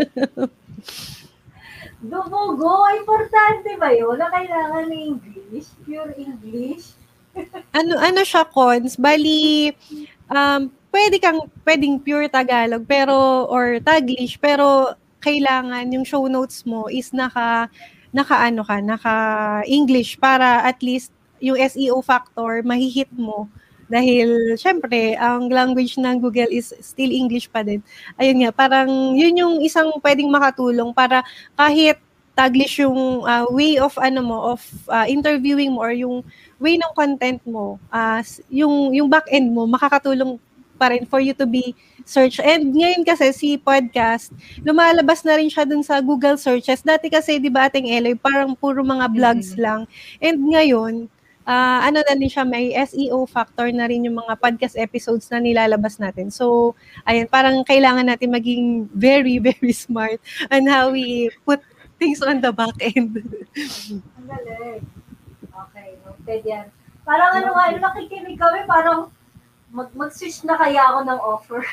Dumugo, importante ba yun na kailangan ng English? Pure English? ano ano siya, Cons? Bali, um, pwede kang, pwedeng pure Tagalog, pero, or Taglish, pero kailangan yung show notes mo is naka, naka ano ka, naka English para at least yung S E O factor, mahihit mo. Dahil, syempre, ang language ng Google is still English pa din. Ayun nga, parang yun yung isang pwedeng makatulong para kahit Taglish yung uh, way of ano mo, of uh, interviewing mo or yung way ng content mo, uh, yung, yung back end mo, makakatulong pa rin for you to be search. And ngayon kasi si podcast, lumalabas na rin siya dun sa Google searches. Dati kasi, di ba ating Eloy, parang puro mga vlogs mm-hmm. lang. And ngayon, uh, ano na rin siya, may S E O factor na rin yung mga podcast episodes na nilalabas natin. So, ayun, parang kailangan natin maging very, very smart on how we put things on the back end. Ang galing. Okay, noted yan. Parang ano nga, nakikinig kami, parang mag mag-switch na kaya ako ng offer.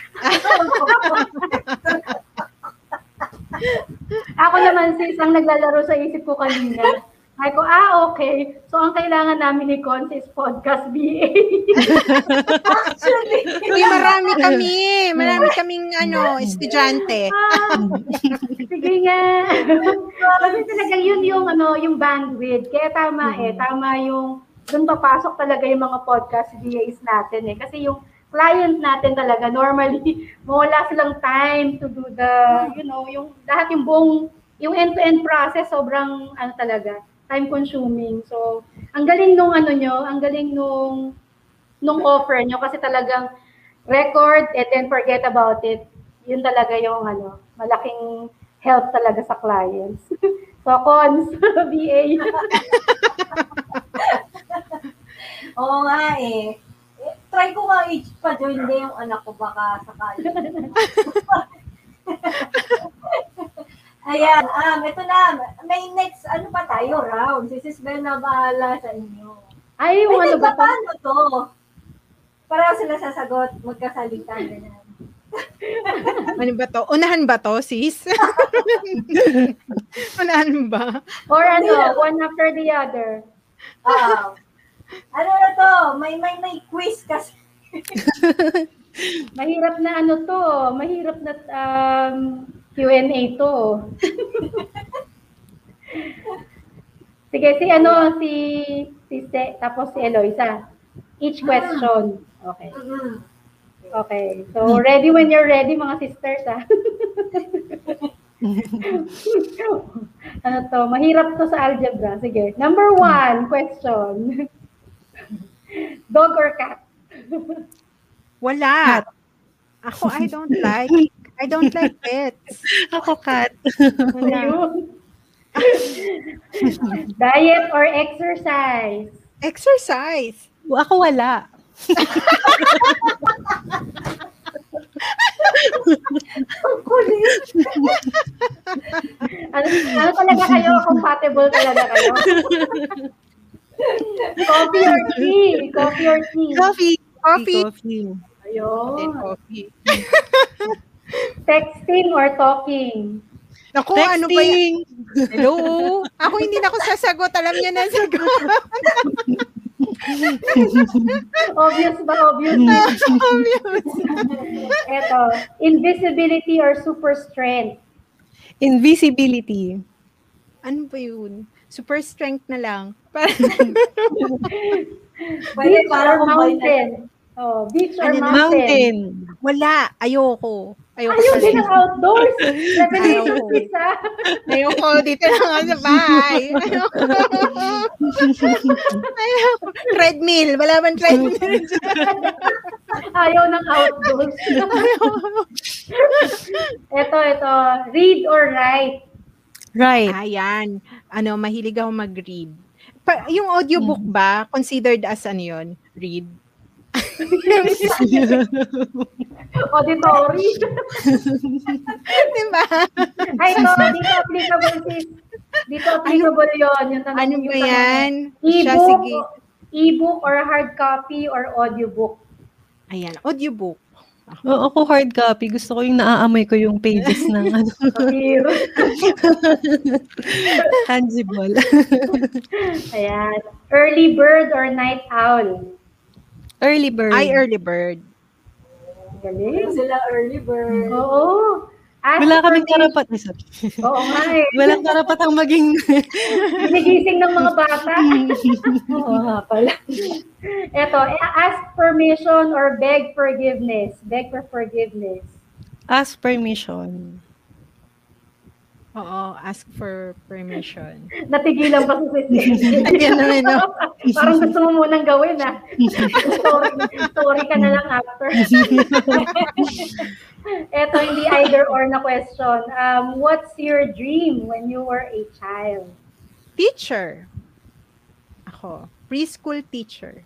Ako naman sis, ang naglalaro sa isip ko kanina. Ay ko, ah, okay. So, ang kailangan namin ni Cons is podcast B A. Actually. Uy, marami marami kami. Marami kaming ano, estudyante. Ah, sige nga. Kasi talagang yun yung ano, yung bandwidth. Kaya tama eh, tama yung doon papasok talaga yung mga podcast V As natin eh. Kasi yung client natin talaga, normally, wala silang time to do the, you know, yung lahat yung buong, yung end-to-end process, sobrang, ano talaga, time-consuming. So, ang galing nung ano nyo, ang galing nung, nung offer nyo, kasi talagang record and then forget about it. Yun talaga yung, ano, malaking help talaga sa clients. So, cons, V A. Oo nga eh. Eh, Try ko nga i-pa-join din yung anak ko baka sakali. Ayan, um, ito na. May next, ano pa tayo, round. Si Sis Bel na bahala sa inyo. Ay, yung Pwede ano ba ba to? paano to? Para sila sasagot, magkasalita ganyan. Ano ba to? Unahan ba to, sis? Unahan ba? Or ano, one after the other. Ah. Ano na to? May may may quiz kasi. Mahirap na ano to, mahirap na um, Q and A to. Sige, si ano, si, si Se, tapos si Eloisa. Each question. Okay. Mm-hmm. Okay. So, ready when you're ready, mga sisters, ha? Ano to? Mahirap to sa algebra. Sige. Number one question. Dog or cat? Wala. Ako, I don't like. I don't like pets. Ako, cat. Ayun. Diet or exercise? Exercise. Ako, wala. Ano, ano talaga kayo? Compatible talaga kayo? Coffee or tea? Coffee or tea? Coffee. Coffee. Coffee. Ayun. Coffee. Texting or talking? Naku, ano ba Texting. yan? Hello? Ako hindi na ako sasagot. Alam niya na sagot. Obvious ba? Obvious. Obvious. Eto. Invisibility or super strength? Invisibility. Ano ba yun? Super strength na lang. Para, Pwede Beach para or combine mountain? Oh, beach or Ano na? mountain? Mountain. wala. Ayoko. Ayoko Ayun pala din yun. ang outdoors. Revelation Ayoko. isa. Ayoko. Dito na nga sa bahay. Ayoko. Ayoko. Treadmill. Wala bang treadmill? Ayaw ng outdoors. Ito, ito. Read or write? Right. Ayan. Ano, mahilig ako mag-read. Pa, yung audiobook ba, considered as ano yun? Read? Auditory. Diba? Ay, ito. Dito applicable sis. Dito applicable yun. Yung tanong, Ano yung ba tanong. yan? Siya, E-book, sige. e-book or hard copy or audiobook? Ayan, audiobook. Oo, ako hard copy. Gusto ko yung naaamoy ko yung pages ng ano, Clear. tangible. Ayan. Early bird or night owl? Early bird. Ay, early bird. Galing. Sila early bird. Oo. Ask Wala kaming permission- karapat. Ay, sorry. Oo nga eh. Walang karapatang maging Ginigising ng mga bata. Oo nga pala. Eto, eh, ask permission or beg forgiveness. Beg for forgiveness. ask permission. Oo, ask for permission. Natigilan pa sa system. Ayan naman, no? Parang gusto mo munang gawin, ah. Sorry, sorry ka na lang after. Eto, hindi either or na question. Um, what's your dream when you were a child? Teacher. Ako. Preschool teacher.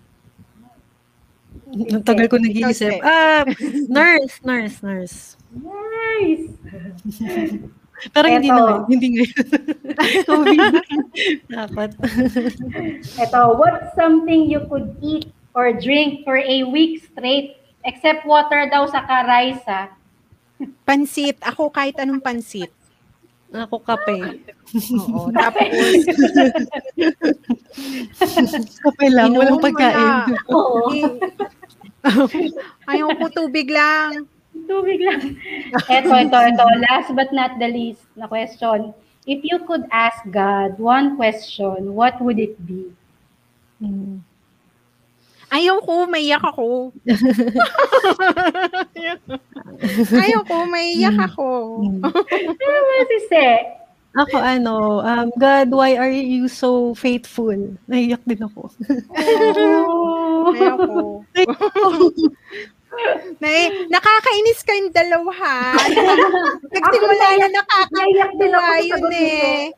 Ang tagal ko nag-iisip. Ikaw, Ah, nurse, nurse, nurse. Nice! Pero hindi Eto. na ngayon. Hindi ngayon. COVID. Dapat. Eto, what's something you could eat or drink for a week straight except water daw sa Karaisa? Pansit. Ako kahit anong pansit. Ako kape. Oo. Tapos, Kape lang, inom walang mo pagkain. na. Oo. I- Ayaw ko tubig lang. Tubig lang. Eto, ito, ito. Last but not the least na question. If you could ask God one question, what would it be? Mm. Ayaw ko, maiyak ako. Ayaw ko, maiyak ako. Ano ba si Se? Ako ano, um, God, why are you so faithful? Naiyak din ako. Oh. Ayaw ko. Na, nakakainis kayong dalawa ha. Nagsimula na nakakatuwa yun eh.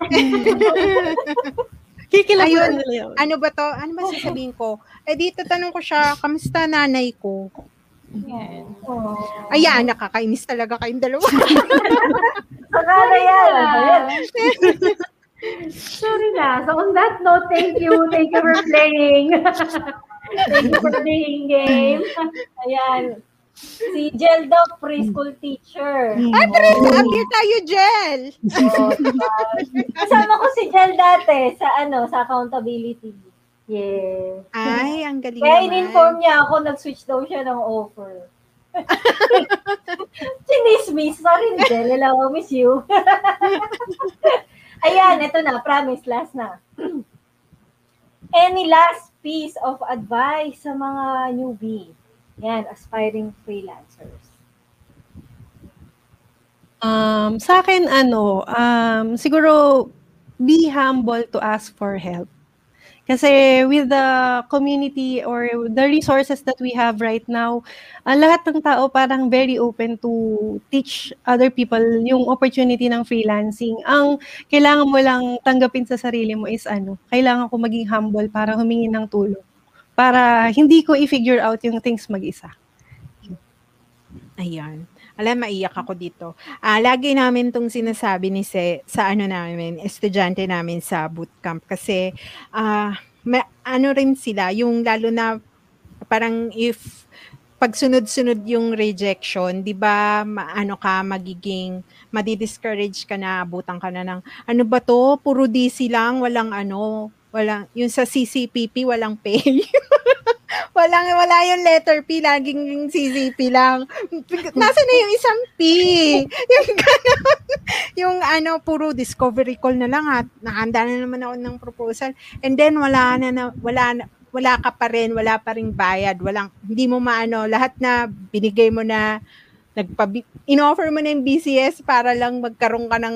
Kikilap Ayun, na nila yun. ano ba to? Ano ba sasabihin ko? Eh dito tanong ko siya, kamusta nanay ko? Oh. Ayan, nakakainis talaga kayong dalawa. Saka na yan. Ayan. Sorry na. So on that note, thank you. Thank you for playing. Thank you for playing game. Ayan. Si Jel daw, preschool teacher. Ay, pero appear tayo, Jel. Oh, diba? Kasama ko si Jel dati sa ano sa accountability. Yeah. Ay, ang galing Kaya naman. in-inform niya ako, nag-switch daw siya ng offer. Chinismis. Sorry, Jel. Hello, miss you. Ayan, ito na. Promise, last na. Any last piece of advice sa mga newbie? Yan, aspiring freelancers. Um, sa akin, ano, um, siguro, be humble to ask for help. Kasi with the community or the resources that we have right now, uh, lahat ng tao parang very open to teach other people yung opportunity ng freelancing. Ang kailangan mo lang tanggapin sa sarili mo is ano, kailangan ko maging humble para humingi ng tulong. Para hindi ko i-figure out yung things mag-isa. Ayan. Alam, maiyak ako dito. Ah, lagi namin tong sinasabi ni Se sa ano namin, estudyante namin sa bootcamp kasi ah ma- ano rin sila, yung lalo na parang if pag sunod-sunod yung rejection, 'di ba, ma- ano ka magiging madi-discourage ka na, abutan ka na ng ano ba to, puro D C lang, walang ano, walang yung sa C C P P walang pay. Walang wala yung letter P, laging yung C C P lang. Nasaan na yung isang P? Yung ganun. Yung ano, puro discovery call na lang at nakahanda na naman ako ng proposal. And then wala na, na wala na, wala ka pa rin, wala pa ring bayad, walang hindi mo maano, lahat na binigay mo na nagpa in-offer mo na yung B C S para lang magkaroon ka ng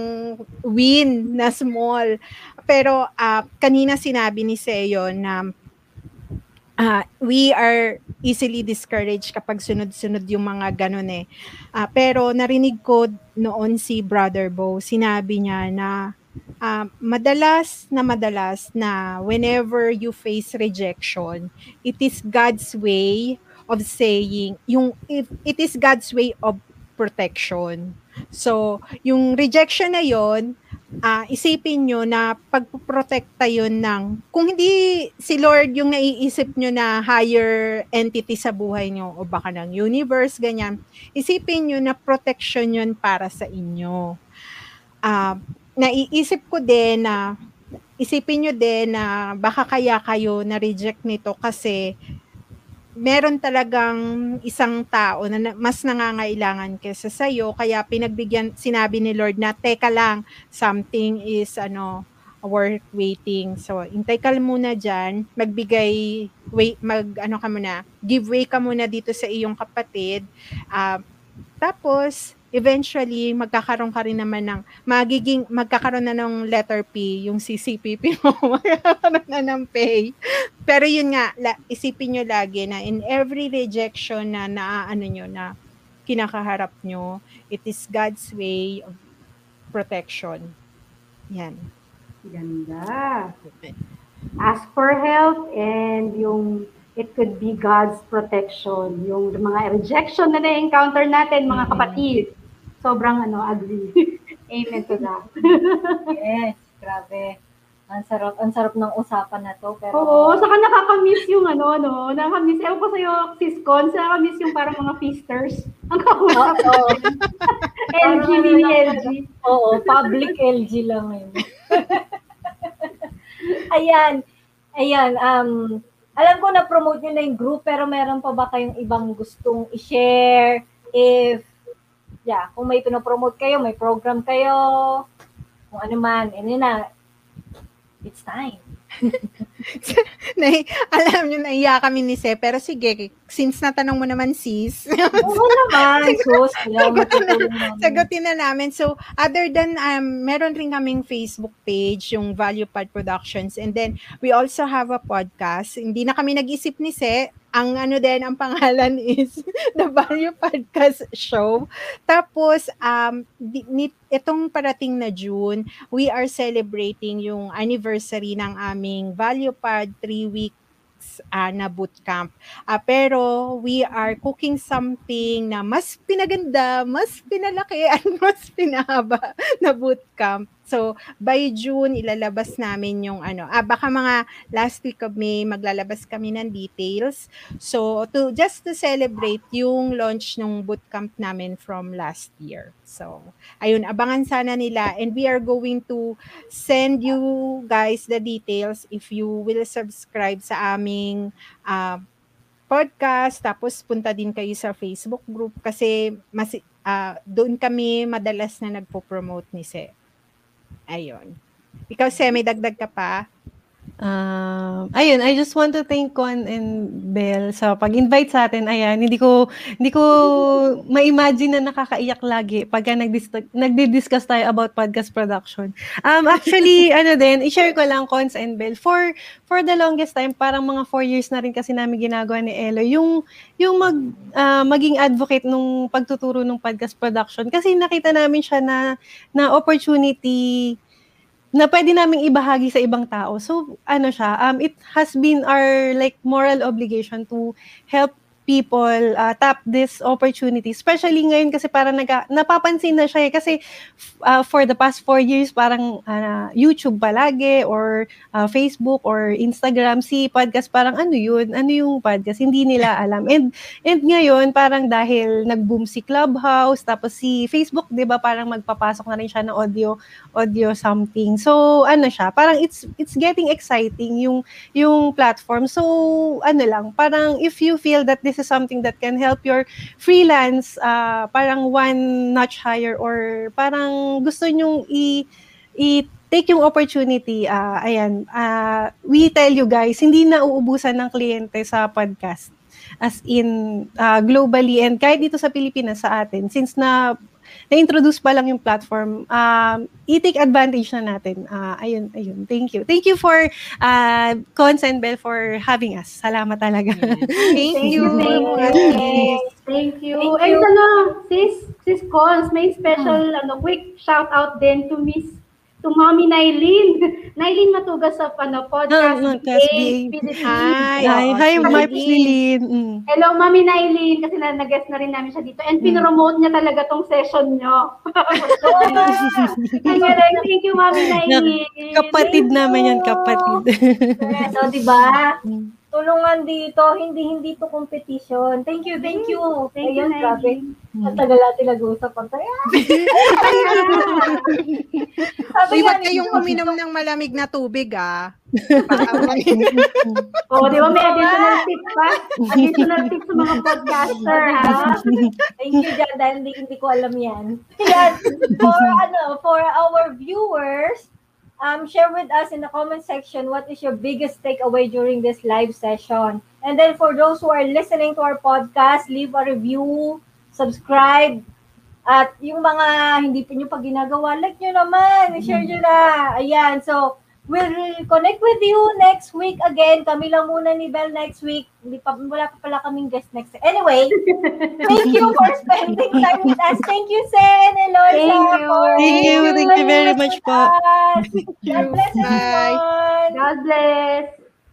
win na small. Pero uh, kanina sinabi ni Seo na Uh, we are easily discouraged kapag sunod-sunod yung mga ganun eh. Uh, pero narinig ko noon si Brother Bo, sinabi niya na uh, madalas na madalas na whenever you face rejection, it is God's way of saying, yung it, it is God's way of protection. So, yung rejection na yon, Uh, isipin nyo na pagpoprotekta yun ng, kung hindi si Lord yung naiisip nyo na higher entity sa buhay nyo o baka ng universe, ganyan, isipin nyo na protection yun para sa inyo. Uh, naiisip ko din na, isipin nyo din na baka kaya kayo na-reject nito kasi meron talagang isang tao na mas nangangailangan kaysa sa'yo, kaya pinagbigyan, sinabi ni Lord na, teka lang, something is, ano, worth waiting. So, hintay ka muna dyan, magbigay, wait, mag, ano ka muna, give way ka muna dito sa iyong kapatid, uh, tapos, eventually, magkakaroon ka rin naman ng, magiging, magkakaroon na ng letter P, yung C C P P mo, magkakaroon na ng pay. Pero yun nga, la, isipin nyo lagi na in every rejection na naaano nyo, na kinakaharap nyo, it is God's way of protection. Yan. Ganda. Ask for help and yung it could be God's protection. Yung mga rejection na na-encounter natin, mga kapatid. Sobrang ano, agree. Amen to that. Yes, grabe. Ang sarap, ang sarap ng usapan na to. Pero Oo, saka nakakamiss yung ano, ano, nakakamiss, ewan ko sa'yo, sis Cons, nakakamiss yung parang mga feasters. Ang kausap. Oo. L G, mini L G. Oo, public L G lang yun. Ayan. Ayan, um, alam ko na-promote nyo na yung group, pero meron pa ba kayong ibang gustong i-share? If, yeah, kung may pinopromote kayo, may program kayo, kung ano man, and yun na, it's time. na, alam nyo, naiya kami ni Se, pero sige, since natanong mo naman, sis. Oo naman, sus. Sagutin na namin. So, other than, um, meron rin kaming Facebook page, yung Value Pod Productions, and then, we also have a podcast. Hindi na kami nag-isip ni Se, ang ano din, ang pangalan is The Value Podcast Show. Tapos, um, di, ni, itong parating na June, we are celebrating yung anniversary ng aming Value Pod three weeks uh, na bootcamp. Uh, pero, we are cooking something na mas pinaganda, mas pinalaki, at mas pinahaba na bootcamp. So, by June, ilalabas namin yung ano, ah, baka mga last week of May, maglalabas kami ng details. So, to just to celebrate yung launch ng bootcamp namin from last year. So, ayun, abangan sana nila. And we are going to send you guys the details if you will subscribe sa aming uh, podcast. Tapos, punta din kayo sa Facebook group kasi mas, uh, doon kami madalas na nagpo-promote ni Se. Ayun. Ikaw, Se, may dagdag ka pa? Um, ayun, I just want to thank Con and Belle sa pag-invite sa atin. Ayan, hindi ko hindi ko ma-imagine na nakakaiyak lagi pagka nagdis- nagdi-discuss tayo about podcast production. Um, actually, ano din, i-share ko lang, Cons and Belle, for for the longest time, parang mga four years na rin kasi namin ginagawa ni Elo, yung yung mag uh, maging advocate nung pagtuturo ng podcast production kasi nakita namin siya na na opportunity na pwede naming ibahagi sa ibang tao. So, ano siya, um, it has been our like moral obligation to help people uh, tap this opportunity. Especially ngayon kasi parang naga, napapansin na siya eh. Kasi uh, for the past four years, parang uh, YouTube palagi or uh, Facebook or Instagram, si podcast parang ano yun? Ano yung podcast? Hindi nila alam. And, and ngayon, parang dahil nag-boom si Clubhouse, tapos si Facebook, di ba, parang magpapasok na rin siya ng audio, audio something. So, ano siya, parang it's it's getting exciting yung, yung platform. So, ano lang, parang if you feel that this is something that can help your freelance uh, parang one notch higher or parang gusto nyong i, i take yung opportunity, uh, ayan, uh, we tell you guys, hindi na uubusan ng kliyente sa podcast as in uh, globally and kahit dito sa Pilipinas sa atin since na na-introduce pa lang yung platform, um, i-take advantage na natin. Uh, ayun, ayun. Thank you. Thank you for uh, Cons and Belle for having us. Salamat talaga. Thank, Thank you. Thank you. Thank you. And ano, sis, sis Cons, may special, hmm. ano, quick shout out din to Miss to Mommy Nailin. Nailin Matugas sa ano, podcast. No, no, Hi. Hi, hi, Ma'am Nailin. Mm. Hello, Mommy Nailin. Kasi na, nag-guest na rin namin siya dito. And pinromote niya talaga tong session nyo. Thank you, Mommy Nailin. Kapatid naman yan, kapatid. So, diba? Tulungan dito, hindi hindi to competition. Thank you, thank you. Thank Ayun, you, grabe. Ang tagal natin nag-uusap ang tayo. Sabi nga kayong uminom ng malamig na tubig, ah. Oo, di ba may additional tip pa? Additional tip sa mga podcaster, ha? Thank you, Jan, dahil hindi, hindi ko alam yan. Yan, for, ano, for our viewers, Um, share with us in the comment section what is your biggest takeaway during this live session. And then for those who are listening to our podcast, leave a review, subscribe, at yung mga hindi pa nyo pa ginagawa, like nyo naman, share nyo na. Ayan, so we'll connect with you next week again. Kami lang muna ni Belle next week. Hindi pa, wala pa pala kaming guest next week. Anyway, thank you for spending time with us. Thank you, Sen and Lorna. Thank you. Thank you. Thank you very much po. God bless everyone. God bless.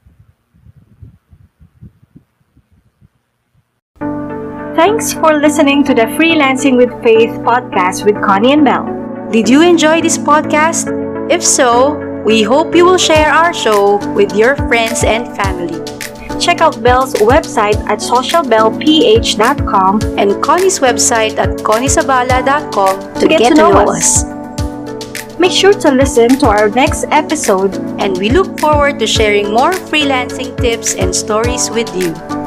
Thanks for listening to the Freelancing with Faith podcast with Connie and Belle. Did you enjoy this podcast? If so, we hope you will share our show with your friends and family. Check out Belle's website at social belle p h dot com and Connie's website at connie sabala dot com to, to get, get to know, to know us. us. Make sure to listen to our next episode. And we look forward to sharing more freelancing tips and stories with you.